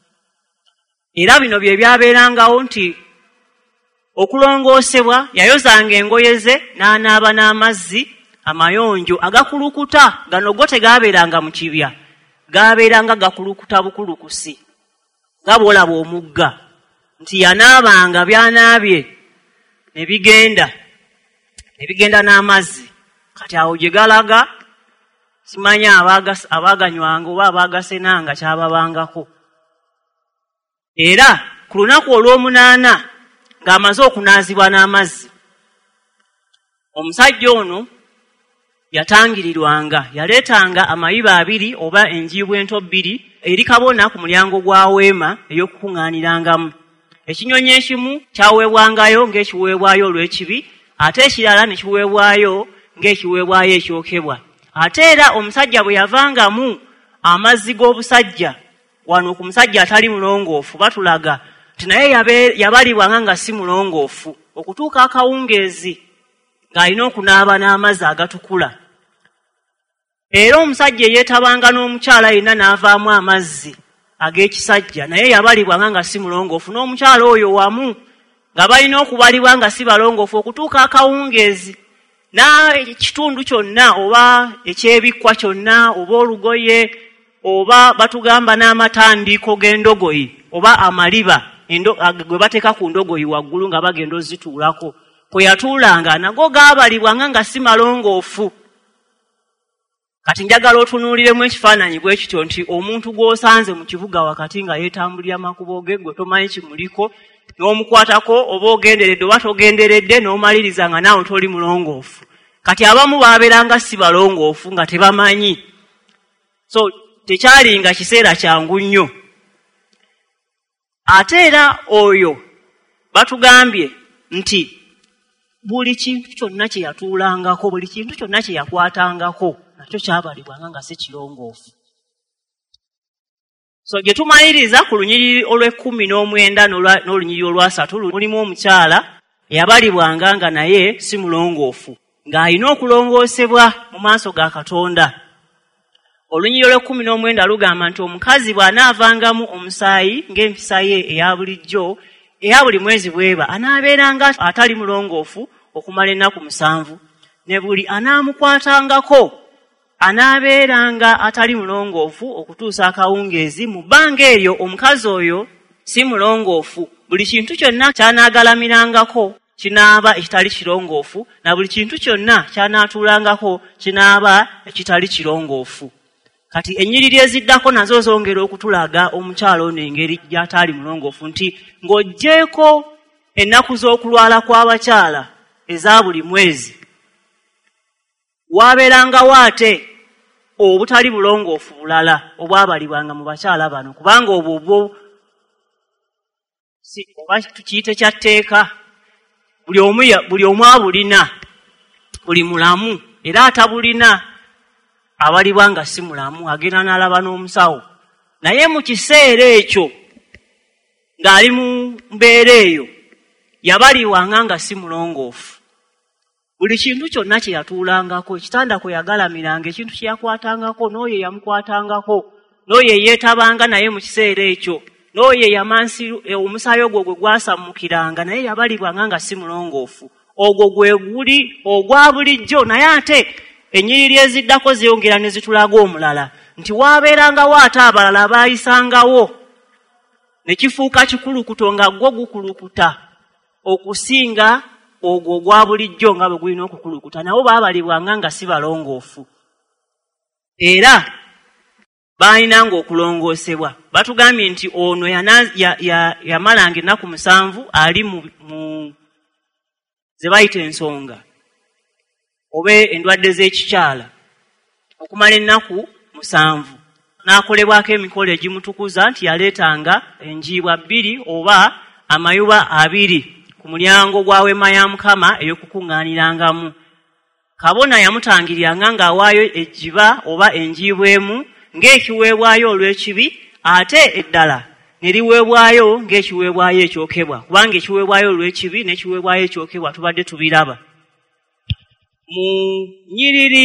Era bino bye byabeerangawo nti okulongoosebwa yayozanga engoye ze n'anaaba n'amazzi amayonjo agakulukuta. Gano go tegaabeeranga mu kibya, gaabeeranga gakulukuta bukulukusi nga bw'olaba omugga, nti yanaabanga byanaabye ne bigenda ne bigenda n'amazzi. Kati awo gye galaga simanyi abaaganywanga oba abaagasenanga kyababangako. Era ku lunaku olw'omunaana ng'amaze okunaazibwa n'amazzi, omusajja ono yatangirirwanga, yaleetanga amayiba abiri oba enjiibwa ento bbiri eri kabona ku mulyango gwa weema ey'okukuŋŋaanirangamu. Ekinyonyi ekimu kyaweebwangayo ng'ekiweebwayo olw'ekibi, ate ekirala ne kiweebwayo ng'ekiweebwayo ekyokebwa. Ate era omusajja bwe yavangamu amazzi g'obusajja, wano ku musajja atali mulongoofu batulaga nti naye yabalibwanga nga si mulongoofu okutuuka akawungeezi ng'alina okunaaba n'amazzi agatukula. Era omusajja eyeetabanga n'omukyala yenna n'avaamu amazzi ag'ekisajja naye yabalibwanga nga si mulongoofu, n'omukyala oyo wamu nga balina okubalibwa nga si balongoofu okutuuka akawungeezi. N'ekitundu kyonna oba ekyebikwa kyonna oba olugoye oba batugamba n'amatandiiko g'endogoyi oba amaliba gwe bateeka ku ndogoyi waggulu nga bagenda ozituulako, kwe yatuulanga nago gaabalibwanga nga si malongoofu. Kati njagala otunuuliremu ekifaananyi bwe kityo nti omuntu gw'osanze mu kibuga wakati nga yeetambulira makubo ge, gwe tomanyi kimuliko, n'omukwatako oba ogenderedde oba togenderedde n'omaliriza nga naawe toli mulongoofu. Kati abamu baabeeranga si balongoofu nga tebamanyi. So tekyalinga kiseera kyangu nnyo. Ate era oyo batugambye nti buli kintu kyonna kye yatuulangako, buli kintu kyonna kye yakwatangako nakyo kyabalibwanga nga si kirongoofu. So gye tumaliriza ku lunyiriri olw'ekkumi n'omwenda n'olunyiriri olwasatu mulimu omukyala eyabalibwanga nga naye si mulongoofu ng'alina okulongoosebwa mu maaso ga Katonda. Olunyiriri olw'ekkumi n'omwenda lugamba nti omukazi bw'anaavangamu omusaayi ng'empisa ye eya bulijjo eya buli mwezi bw'eba, anaabeeranga atali mulongoofu okumala ennaku musanvu, ne buli anaamukwatangako anaabeeranga atali mulongoofu okutuusa akawungeezi. Mu bbanga eryo omukazi oyo si mulongoofu, buli kintu kyonna ky'anaagalamirangako kinaaba ekitali kirongoofu, na buli kintu kyonna ky'anaatuulangako kinaaba ekitali kirongoofu. Kati ennyiriri eziddako nazo zongera okutulaga omukyalo ono engeri gy'ataali mulongoofu, nti ng'oggyeko ennaku z'okulwala kw'abakyala eza buli mwezi, waabeerangawo ate obutali bulongoofu bulala obwabalibwanga mu bakyala bano, kubanga obwo obwo si oba tukiyite kya tteeka, buli omu buli omu abulina, buli mulamu, era atabulina abalibwa nga si mulamu agenda n'alaba n'omusawo. Naye mu kiseera ekyo ng'ali mu mbeera eyo yabalibwanga nga si mulongoofu. buli kintu kyonna kye yatuulangako, ekitanda kwe yagalamiranga, ekintu kye yakwatangako, n'oyo yamukwatangako, n'oyo yeetabanga naye mu kiseera ekyo, n'oyo yamansi omusaayi ogwo gwe gwasammukiranga naye yabalibwanga nga si mulongoofu. Ogwo gwe guli ogwa bulijjo, naye ate ennyiriri eziddako ziyongera ne zitulaga omulala nti waabeerangawo ate abalala baayisangawo ne kifuuka kikulukuto nga gwo gukulukuta okusinga ogwo ogwa bulijjo nga bwe gulina okukulukuta, nabo baabalibwanga nga si balongoofu era baalinanga okulongoosebwa. Batugambye nti ono yamalanga ya, ya, ya ennaku musanvu ali mu, mu ze bayita ensonga oba endwadde z'ekikyala okumala ennaku musanvu, n'akolebwako emikolo egimutukuza nti yaleetanga enjiibwa bbiri oba amayuba abiri ku mulyango gwa Weema ya Mukama ey'okukuŋŋaanirangamu. Kabona yamutangiriranga ng'awaayo ejjiba oba enjiibwa emu ng'ekiweebwayo olw'ekibi, ate eddala ne liweebwayo ng'ekiweebwayo ekyokebwa, kubanga ekiweebwayo olw'ekibi n'ekiweebwayo ekyokebwa tubadde tubiraba. Mu nnyiriri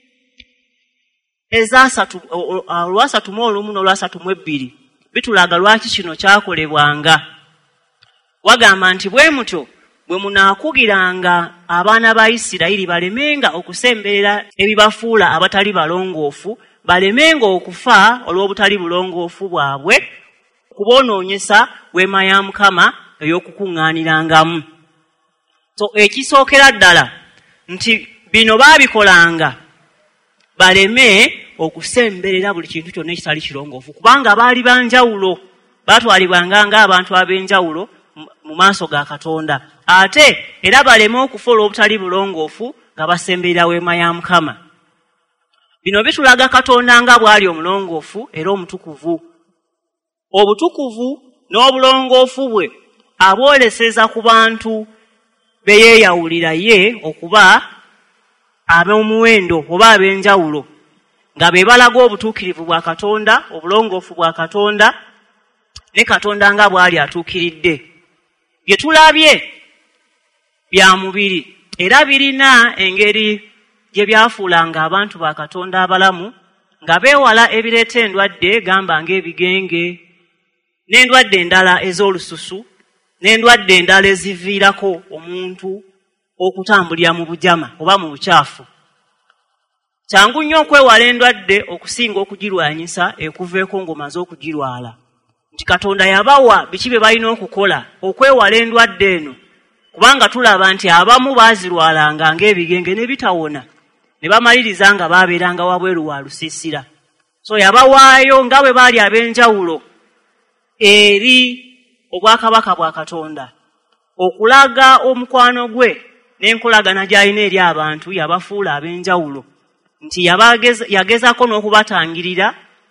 ezasatu olwasatu mu olumu n'olwasatu mu ebbiri bitulaga lwaki kino kyakolebwanga. Wagamba nti bwe mutyo bwe munaakugiranga abaana ba Isirayiri balemenga okusemberera ebibafuula abatali balongoofu, balemenga okufa olw'obutali bulongoofu bwabwe, kuboonoonyesa Weema ya Mukama ey'okukuŋŋaanirangamu. So ekisookera ddala nti bino baabikolanga baleme okusemberera buli kintu kyonna ekitali kirongoofu, kubanga baali banjawulo, baatwalibwanga ng'abantu ab'enjawulo mu maaso ga Katonda, ate era baleme okufa olw'obutali bulongoofu nga basemberera Weema ya Mukama. Bino bitulaga Katonda nga bw'ali omulongoofu era omutukuvu. Obutukuvu n'obulongoofu bwe abwoleseza ku bantu be yeeyawulira ye okuba ab'omuwendo oba ab'enjawulo, nga be balaga obutuukirivu bwa Katonda, obulongoofu bwa Katonda, ne Katonda nga bw'ali atuukiridde. Bye tulabye bya mubiri era birina engeri gye byafuulanga abantu ba Katonda abalamu nga beewala ebireeta endwadde, gamba ng'ebigenge n'endwadde endala ez'olususu n'endwadde endala eziviirako omuntu okutambulira mu bujama oba mu bukyafu. Kyangu nnyo okwewala endwadde okusinga okugirwanyisa ekuveeko ng'omaze okugirwala. Nti Katonda yabawa biki bye balina okukola okwewala endwadde eno, kubanga tulaba nti abamu baazirwalanga ng'ebigenge ne bitawona, ne bamaliriza nga baabeeranga wabweru wa lusiisira. So yabawaayo nga bwe baali ab'enjawulo eri obwakabaka bwa Katonda, okulaga omukwano gwe n'enkolagana gy'alina eri abantu, yabafuula ab'enjawulo, nti yagezako n'okubatangirira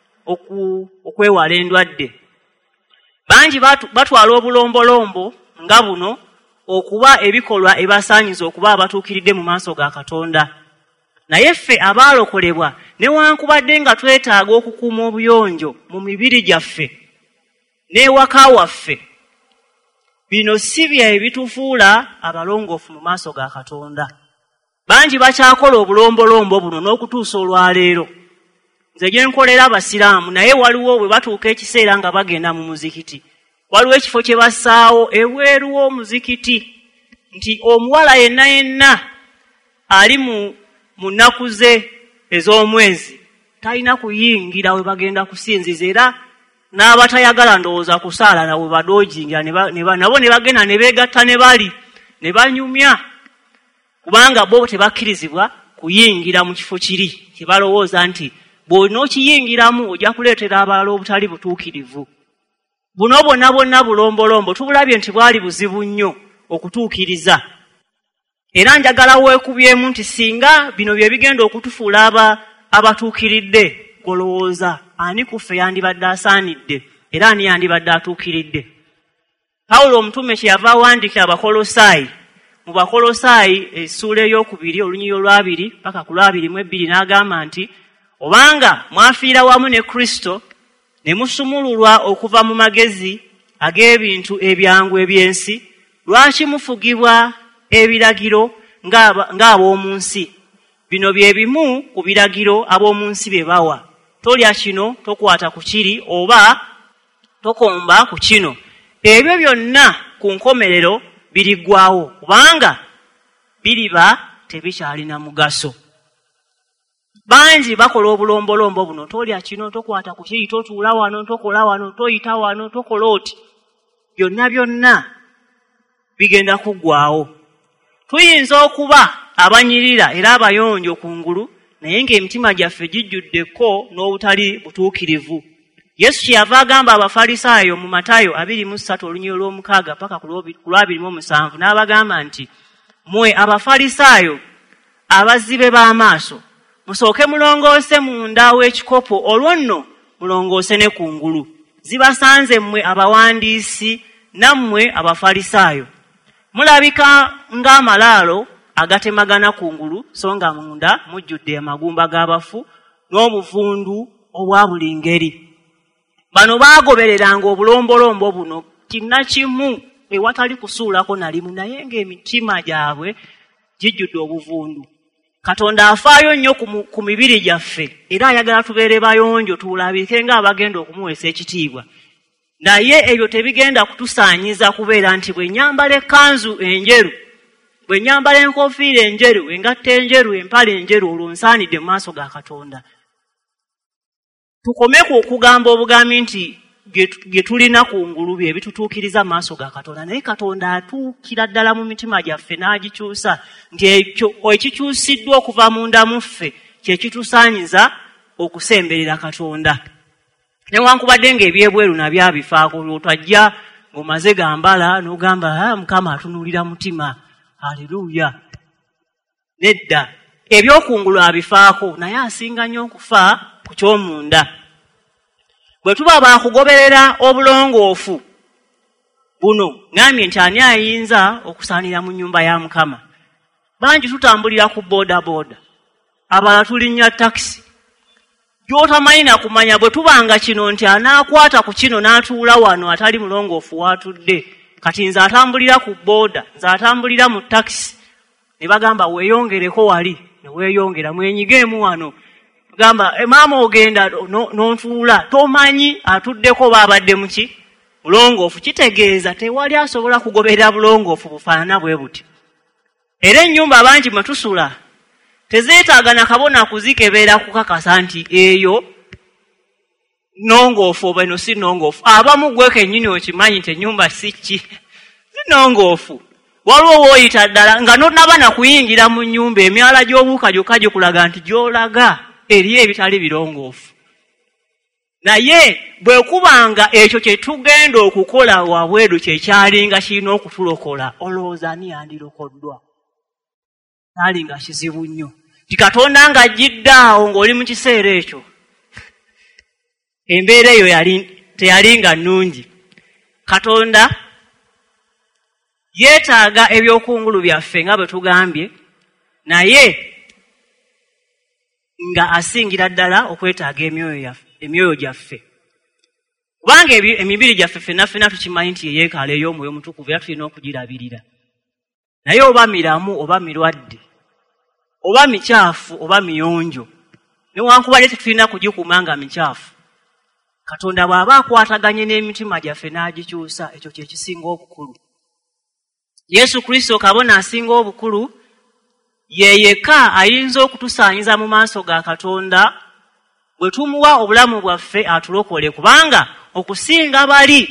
okwewala endwadde. Bangi batwala obulombolombo nga buno okuba ebikolwa ebasaanyiza okuba abatuukiridde mu maaso ga Katonda. Naye ffe abaalokolebwa newankubadde nga twetaaga okukuuma obuyonjo mu mibiri gyaffe n'ewaka waffe, bino si bye bitufuula abalongoofu mu maaso ga Katonda. Bangi bakyakola obulombolombo buno n'okutuusa olwaleero. Nze gye nkolera Abasiraamu, naye waliwo bwe batuuka ekiseera nga bagenda mu muzikiti, waliwo ekifo kye bassaawo ebweru w'omuzikiti nti omuwala yenna yenna ali mu mu nnaku ze ez'omwezi talina kuyingira we bagenda kusinziza, era n'abatayagala ndowooza kusaala nabo badoojingira nabo ne bagenda ne beegatta ne bali ne banyumya, kubanga bo tebakkirizibwa kuyingira mu kifo kiri kye balowooza nti bw'onookiyingiramu ojja kuleetera abalala obutali butuukirivu. Buno bwonna bwonna bulombolombo tubulabye nti bwali buzibu nnyo okutuukiriza, era njagala weekubyemu nti singa bino bye bigenda okutufuula aba abatuukiridde, golowooza ani ku ffe yandibadde asaanidde era ani yandibadde atuukiridde. Pawulo omutume kye yava awandiikira Abakolosaayi, mu Bakolosaayi essuula ey'okubiri olunyiriri olwabiri paka ku lwabiri mu ebbiri n'agamba nti obanga mwafiira wamu ne Kristo ne musumululwa okuva mu magezi ag'ebintu ebyangu eby'ensi, lwaki mufugibwa ebiragiro ng'ab'omu nsi. Bino bye bimu ku biragiro ab'omu nsi bye bawa. Tolya kino, tokwata ku kiri, oba tokomba ku kino. Ebyo byonna ku nkomerero biriggwaawo kubanga biriba tebikyalina mugaso. Bangi bakola obulombolombo buno, tolya kino, tokwata ku kiri, totuula wano, tokola wano, toyita wano, tokola oti. Byonna byonna bigenda kuggwaawo. Tuyinza okuba abanyirira era abayonjo kungulu naye ng'emitima gyaffe gijjuddeko n'obutali butuukirivu. Yesu kyeyava agamba Abafalisaayo mu Matayo abiri mu ssatu olunyiriri lw'omukaaga paka ku lwabiri mu omusanvu n'abagamba nti, mmwe Abafalisaayo abazibe b'amaaso, musooke mulongoose munda w'ekikopo, olwo nno mulongoose ne kungulu. Zibasanze mmwe abawandiisi nammwe Abafalisaayo. Mulabika ng'amalaalo agatemagana kungulu, so nga munda mujjudde amagumba g'abafu n'obuvundu obwa buli ngeri. Bano baagobereranga obulombolombo buno kinnakimu ewatali kusuulako na limu, naye ng'emitima gyabwe gijjudde obuvundu. Katonda afaayo nnyo ku mibiri gyaffe era ayagala tubeere bayonjo tuulabike ng'abagenda okumuweesa ekitiibwa. Naye ebyo tebigenda kutusaanyiza kubeera nti bwe nyambala ekkanzu enjeru, bwe nyambala enkofiira enjeru, engatta enjeru, empale enjeru, olwo nsaanidde mu maaso ga Katonda. Tukomeku okugamba obugambi nti bye tulina kungulu bye bitutuukiriza mu maaso ga Katonda, naye Katonda atuukira ddala mu mitima gyaffe n'agikyusa nti ekyo ekikyusiddwa okuva munda mu ffe kye kitusaanyiza okusemberera Katonda. Newankubadde ng'ebyebweru nabyo abifaako, lwotwajja ng'omaze gambala n'ogamba Mukama atunuulira mutima. Haleluya. Nedda, ebyokungulu abifaako naye asinga nnyo okufa ku ky'omunda. Bwe tuba baakugoberera obulongoofu buno, ngambye nti ani ayinza okusaanira mu nnyumba ya Mukama? Bangi tutambulira ku booda booda, abalala tulinnya takisi. Gy'otamanyi na kumanya bwe tubanga kino nti anaakwata ku kino n'atuula wano atali mulongoofu watudde, kati nze atambulira ku booda, nze atambulira mu takisi, ne bagamba weeyongereko wali, ne weeyongera mwenyigeemu wano. Gamba e maama ogenda n'ontuula, tomanyi atuddeko baabadde muki bulongoofu. Kitegeeza tewali asobola kugoberera bulongoofu bufaanana bwe buti. Era ennyumba bangi mwe tusula tezeetaaga na kabona kuzikebeera kukakasa nti eyo nongoofu oba eno si nongoofu. Abamu gwe kennyini okimanyi nti ennyumba si ki si nongoofu. Waliwo wooyita ddala nga nonaba na kuyingira mu nnyumba, emyala gy'obuuka gyokka gikulaga nti gy'olaga eriyo ebitali birongoofu. Naye bwe kubanga ekyo kye tugenda okukola wabweru kye kyalinga kirina okutulokola, olowooza ani yandirokoddwa? Naalinga kizibu nnyo. Ti Katonda ng'ajjiddaawo ng'oli mu kiseera ekyo, embeera eyo teyalinga nnungi. Katonda yeetaaga ebyokungulu byaffe nga bwe tugambye, naye nga asingira ddala okwetaaga emyoyo gyaffe. Kubanga emibiri gyaffe ffenna ffenna tukimanyi nti yeyeekaalu ey'Omwoyo Omutukuvu era tulina okugirabirira. Naye oba miramu oba mirwadde, oba mikyafu oba miyonjo, newankubadde tetulina kugikuuma nga mikyafu, Katonda bw'aba akwataganye n'emitima gyaffe n'agikyusa, ekyo kye kisinga obukulu. Yesu Kristo kabona asinga obukulu ye yekka ayinza okutusaanyiza mu maaso ga Katonda bwe tumuwa obulamu bwaffe atulokole, kubanga okusinga bali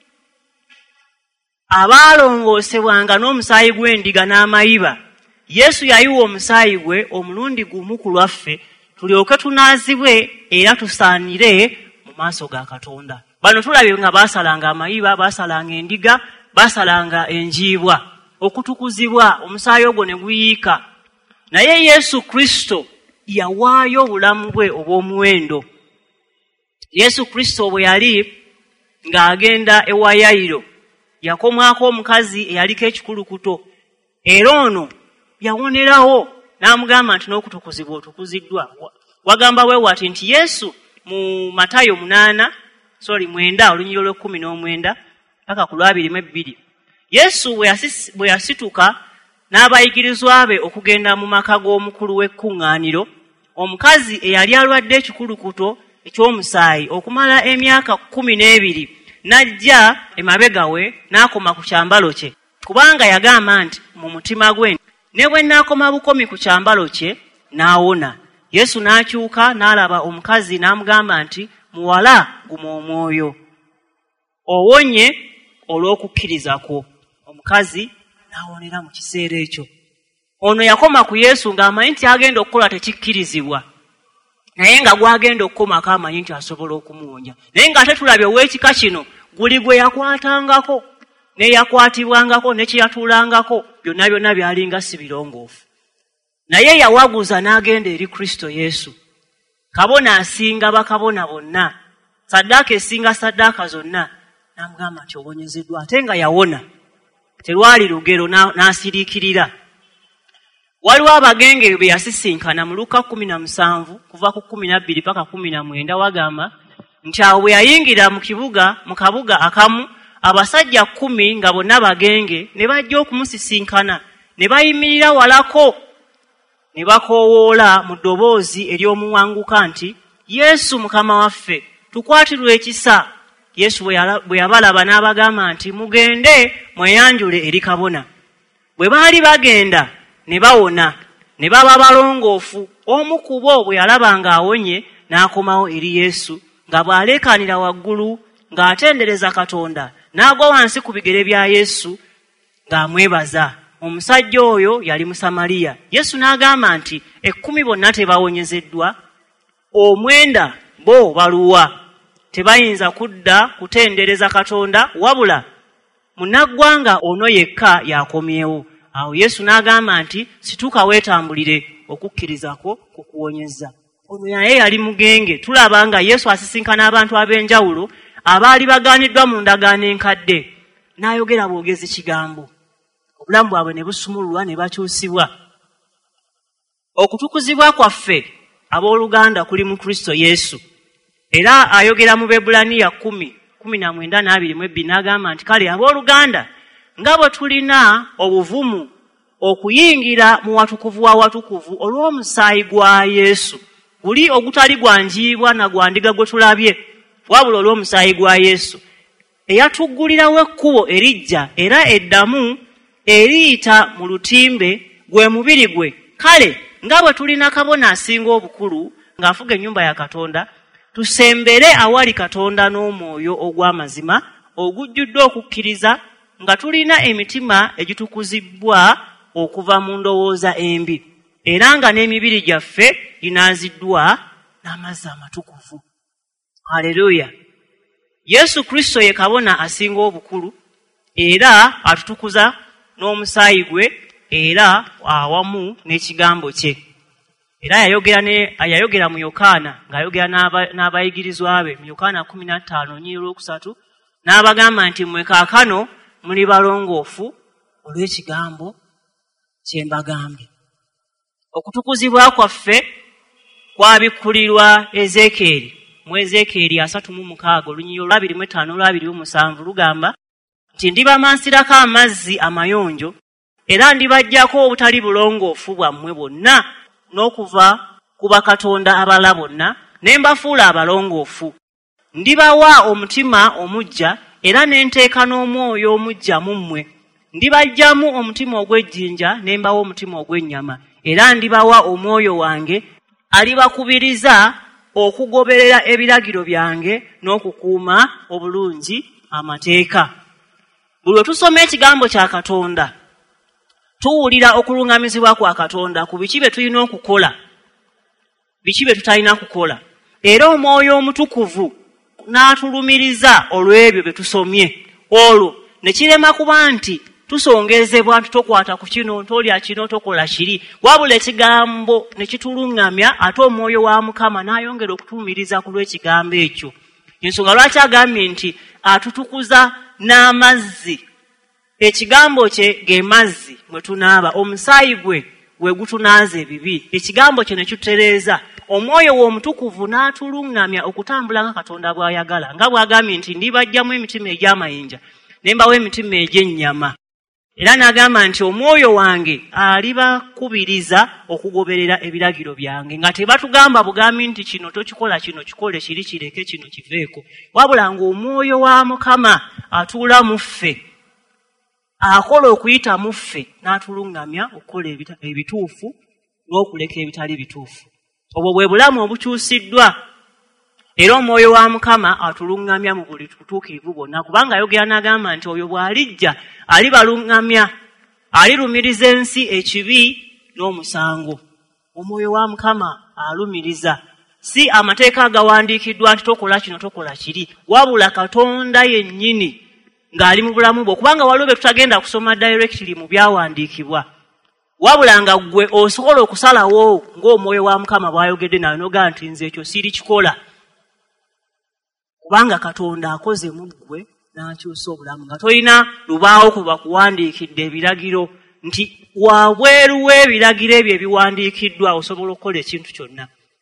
abaalongoosebwanga n'omusaayi gw'endiga n'amayiba, Yesu yayiwa omusaayi gwe omulundi gumu ku lwaffe tulyoke tunaazibwe era tusaanire mu maaso ga Katonda. Bano tulabye nga baasalanga amayiba, baasalanga endiga, baasalanga enjiibwa okutukuzibwa, omusaayi ogwo ne guyiika. Naye Yesu Kristo yawaayo obulamu bwe obw'omuwendo. Yesu Kristo bwe yali ng'agenda ewa Yayiro, yakomwako omukazi eyaliko ekikulukuto, era ono yawonerawo n'amugamba nti n'okutukuzibwa otukuziddwa. Wagamba bwe wati nti Yesu mu Matayo munaana sorry mwenda olunyiriri lw'ekkumi n'omwenda paka ku lwabiri mu ebbiri, Yesu bwe yasituka n'abayigirizwa be okugenda mu maka g'omukulu w'ekkuŋŋaaniro, omukazi eyali alwadde ekikulukuto eky'omusaayi okumala emyaka kkumi n'ebiri n'ajja emabega we n'akoma ku kyambalo kye, kubanga yagamba nti mu mutima gwe, ne bwe n'akoma bukomi ku kyambalo kye n'awona. Yesu n'akyuka n'alaba omukazi n'amugamba nti, muwala guma omwoyo, owonye olw'okukkiriza kwo. Omukazi n'awonera mu kiseera ekyo. Ono yakoma ku Yesu ng'amanyi nti agenda okukola tekikkirizibwa, naye nga gwagenda okukomako amanyi nti asobola okumuwonya. Naye ng'ate tulabye ow'ekika kino guli gwe yakwatangako, neyakwatibwangako, nekiyatuulangako, byonna byonna byalinga si birongoofu. Naye yawaguza n'agenda eri Kristo Yesu, kabona asinga bakabona bonna, saddaaka esinga saddaaka zonna, n'amugamba nti owonyezeddwa, ate nga yawona. Terwali lugero n'asiriikirira. Waliwo abagenge be yasisinkana mu Luka kumi na musanvu kuva ku kumi na bbiri paka kumi na mwenda, wagamba nti awo bwe yayingira mu kibuga mu kabuga akamu, abasajja kkumi nga bonna bagenge ne bajja okumusisinkana, ne bayimirira walako, ne bakoowoola mu ddoboozi ery'omuwanguka nti, Yesu Mukama waffe, tukwatirwe ekisa. Yesu bwe yabalaba n'abagamba nti, mugende mweyanjule eri kabona. Bwe baali bagenda ne bawona, ne baba balongoofu. Omu ku bo bwe yalaba ng'awonye n'akomawo eri Yesu nga bw'aleekaanira waggulu ng'atendereza Katonda, n'agwa wansi ku bigere bya Yesu ng'amwebaza. Omusajja oyo yali Musamaliya. Yesu n'agamba nti, ekkumi bonna tebawonyezeddwa? Omwenda bo baluwa? Tebayinza kudda kutendereza Katonda wabula munnaggwanga ono yekka yakomyewo. Awo Yesu n'agamba nti, situka weetambulire, okukkiriza kwo kukuwonyezza. Ono naye yali mugenge. Tulaba nga Yesu asisinkana abantu ab'enjawulo abaali bagaaniddwa mu ndagaano enkadde, n'ayogera bwogezi kigambo, obulamu bwabwe ne busumululwa ne bakyusibwa. Okutukuzibwa kwaffe abooluganda kuli mu Kristo Yesu. Era ayogera mu Bebulaniya kumi, kumi na mwenda n'abiri mu ebbiri n'agamba nti, kale abooluganda, nga bwe tulina obuvumu okuyingira mu watukuvu wa watukuvu olw'omusaayi gwa Yesu, guli ogutali gwanjiibwa na gwa ndiga gwe tulabye, wabula olw'omusaayi gwa Yesu, eyatuggulirawo ekkubo erijja era eddamu eriyita mu lutimbe gwe mubiri gwe. Kale nga bwe tulina kabona asinga obukulu ng'afuga ennyumba ya Katonda, tusembere awali Katonda n'omwoyo ogw'amazima ogujjudde okukkiriza, nga tulina emitima egitukuzibbwa okuva mu ndowooza embi, era nga n'emibiri gyaffe ginaaziddwa n'amazzi amatukuvu. Haleluya! Yesu Kristo ye kabona asinga obukulu, era atutukuza n'omusaayi gwe, era awamu n'ekigambo kye. Era yayogera ne yayogera mu Yokaana, ng'ayogera n'abayigirizwa be mu Yokaana kumi na ttaano nnyiri olwokusatu, n'abagamba nti, mmwe kaakano muli balongoofu olw'ekigambo kye mbagambye. Okutukuzibwa kwaffe kwabikkulirwa Ezeekeri mu Ezeekeri asatu mu mukaaga olunyiriri olwabiri mu etaano olwabiri mu musanvu, lugamba nti, ndibamansirako amazzi amayonjo era ndibaggyako obutali bulongoofu bwammwe bwonna n'okuva ku bakatonda abalala bonna, ne mbafuula abalongoofu. Ndibawa omutima omuggya era ne nteeka n'omwoyo omuggya mu mmwe. Ndibaggyamu omutima ogw'ejjinja ne mbawa omutima ogw'ennyama, era ndibawa omwoyo wange alibakubiriza okugoberera ebiragiro byange n'okukuuma obulungi amateeka. Buli lwe tusoma ekigambo kya Katonda tuwulira okuluŋŋamizibwa kwa Katonda ku biki bye tulina okukola, biki bye tutalina kukola, era omwoyo omutukuvu n'atulumiriza olw'ebyo bye tusomye. Olwo ne kirema kuba nti tusongezebwa nti tokwata ku kino, tolya kino, tokola kiri, wabula ekigambo ne kituluŋŋamya, ate omwoyo wa Mukama n'ayongera okutulumiriza ku lw'ekigambo ekyo. Ensonga lwaki agambye nti atutukuza n'amazzi. Ekigambo kye ge mazzi mwe tunaaba, omusaayi gwe gwe gutunaaza ebibi. Ekigambo kye ne kitutereeza, omwoyo w'omutukuvu n'atuluŋŋamya okutambula nga Katonda bw'ayagala, nga bw'agambye nti, ndibaggyamu emitima egy'amayinja ne mbawa emitima egy'ennyama. Era n'agamba nti omwoyo wange alibakubiriza okugoberera ebiragiro byange, nga tebatugamba bugambi nti kino tokikola, kino kikole, kiri kireke, kino kiveeko, wabula ng'omwoyo wa Mukama atuula mu ffe, akola okuyita mu ffe n'atuluŋŋamya okukola ebituufu n'okuleka ebitali bituufu. Obwo bwe bulamu obukyusiddwa. Era omwoyo wa Mukama atuluŋŋamya mu buli butuukirivu bwonna, kubanga ayogera n'agamba nti oyo bw'alijja alibaluŋŋamya, alirumiriza ensi ekibi n'omusango. Omwoyo wa Mukama alumiriza, si amateeka agawandiikiddwa nti tokola kino tokola kiri, wabula Katonda yennyini ng'ali mu bulamu bwo, kubanga waliwo be tutagenda kusoma directly mu byawandiikibwa, wabula nga ggwe osobola okusalawo ng'omwoyo wa Mukama bw'ayogedde nawe n'ogaa nti nze ekyo siri kikola, kubanga Katonda akoze mu ggwe n'akyusa obulamu, nga tolina lubaawo kwe bakuwandiikidde ebiragiro nti wabweru w'ebiragiro ebyo ebiwandiikiddwa osobola okukola ekintu kyonna.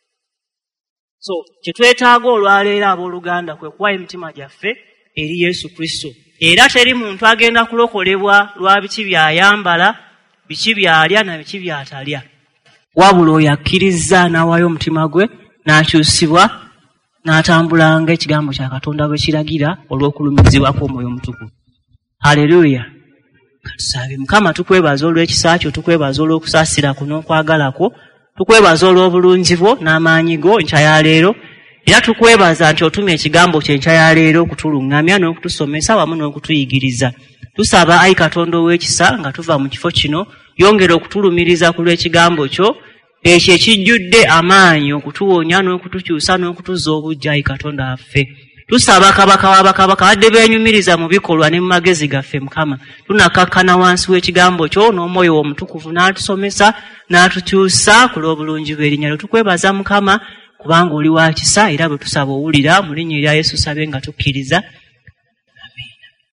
So kye twetaaga olwaleero abooluganda kwe kuwa emitima gyaffe eri Yesu Kristo. Era teri muntu agenda kulokolebwa lwa biki by'ayambala, biki by'alya na biki by'atalya, wabula oyo akkiriza n'awaayo omutima gwe n'akyusibwa n'atambula ng'ekigambo kya Katonda bwe kiragira olw'okulumirizibwa kw'Omwoyo Omutukuvu. Haleluya. Katusabe. Mukama tukwebaza olw'ekisa kyo, tukwebaza olw'okusaasira kwo n'okwagala kwo, tukwebaza olw'obulungi bwo n'amaanyi go enkya ya leero, era tukwebaza nti otumye ekigambo kye enkya ya leero okutuluŋŋamya n'okutusomesa wamu n'okutuyigiriza. Tusaba ayi Katonda ow'ekisa nga tuva mu kifo kino, yongera okutulumiriza ku lw'ekigambo kyo ekyo ekijjudde amaanyi okutuwonya n'okutukyusa n'okutuzza obujja ayi Katonda waffe. Tusaba Kabaka w'abakabaka badde beenyumiriza mu bikolwa ne mu magezi gaffe Mukama. Tunakakkana wansi w'ekigambo kyo n'Omwoyo Omutukuvu n'atusomesa n'atukyusa ku lw'obulungi bw'erinnya lyo. Tukwebaza Mukama kubanga oli wa kisa, era bwe tusaba owulira, mu linnya erya Yesu sabe nga tukkiriza.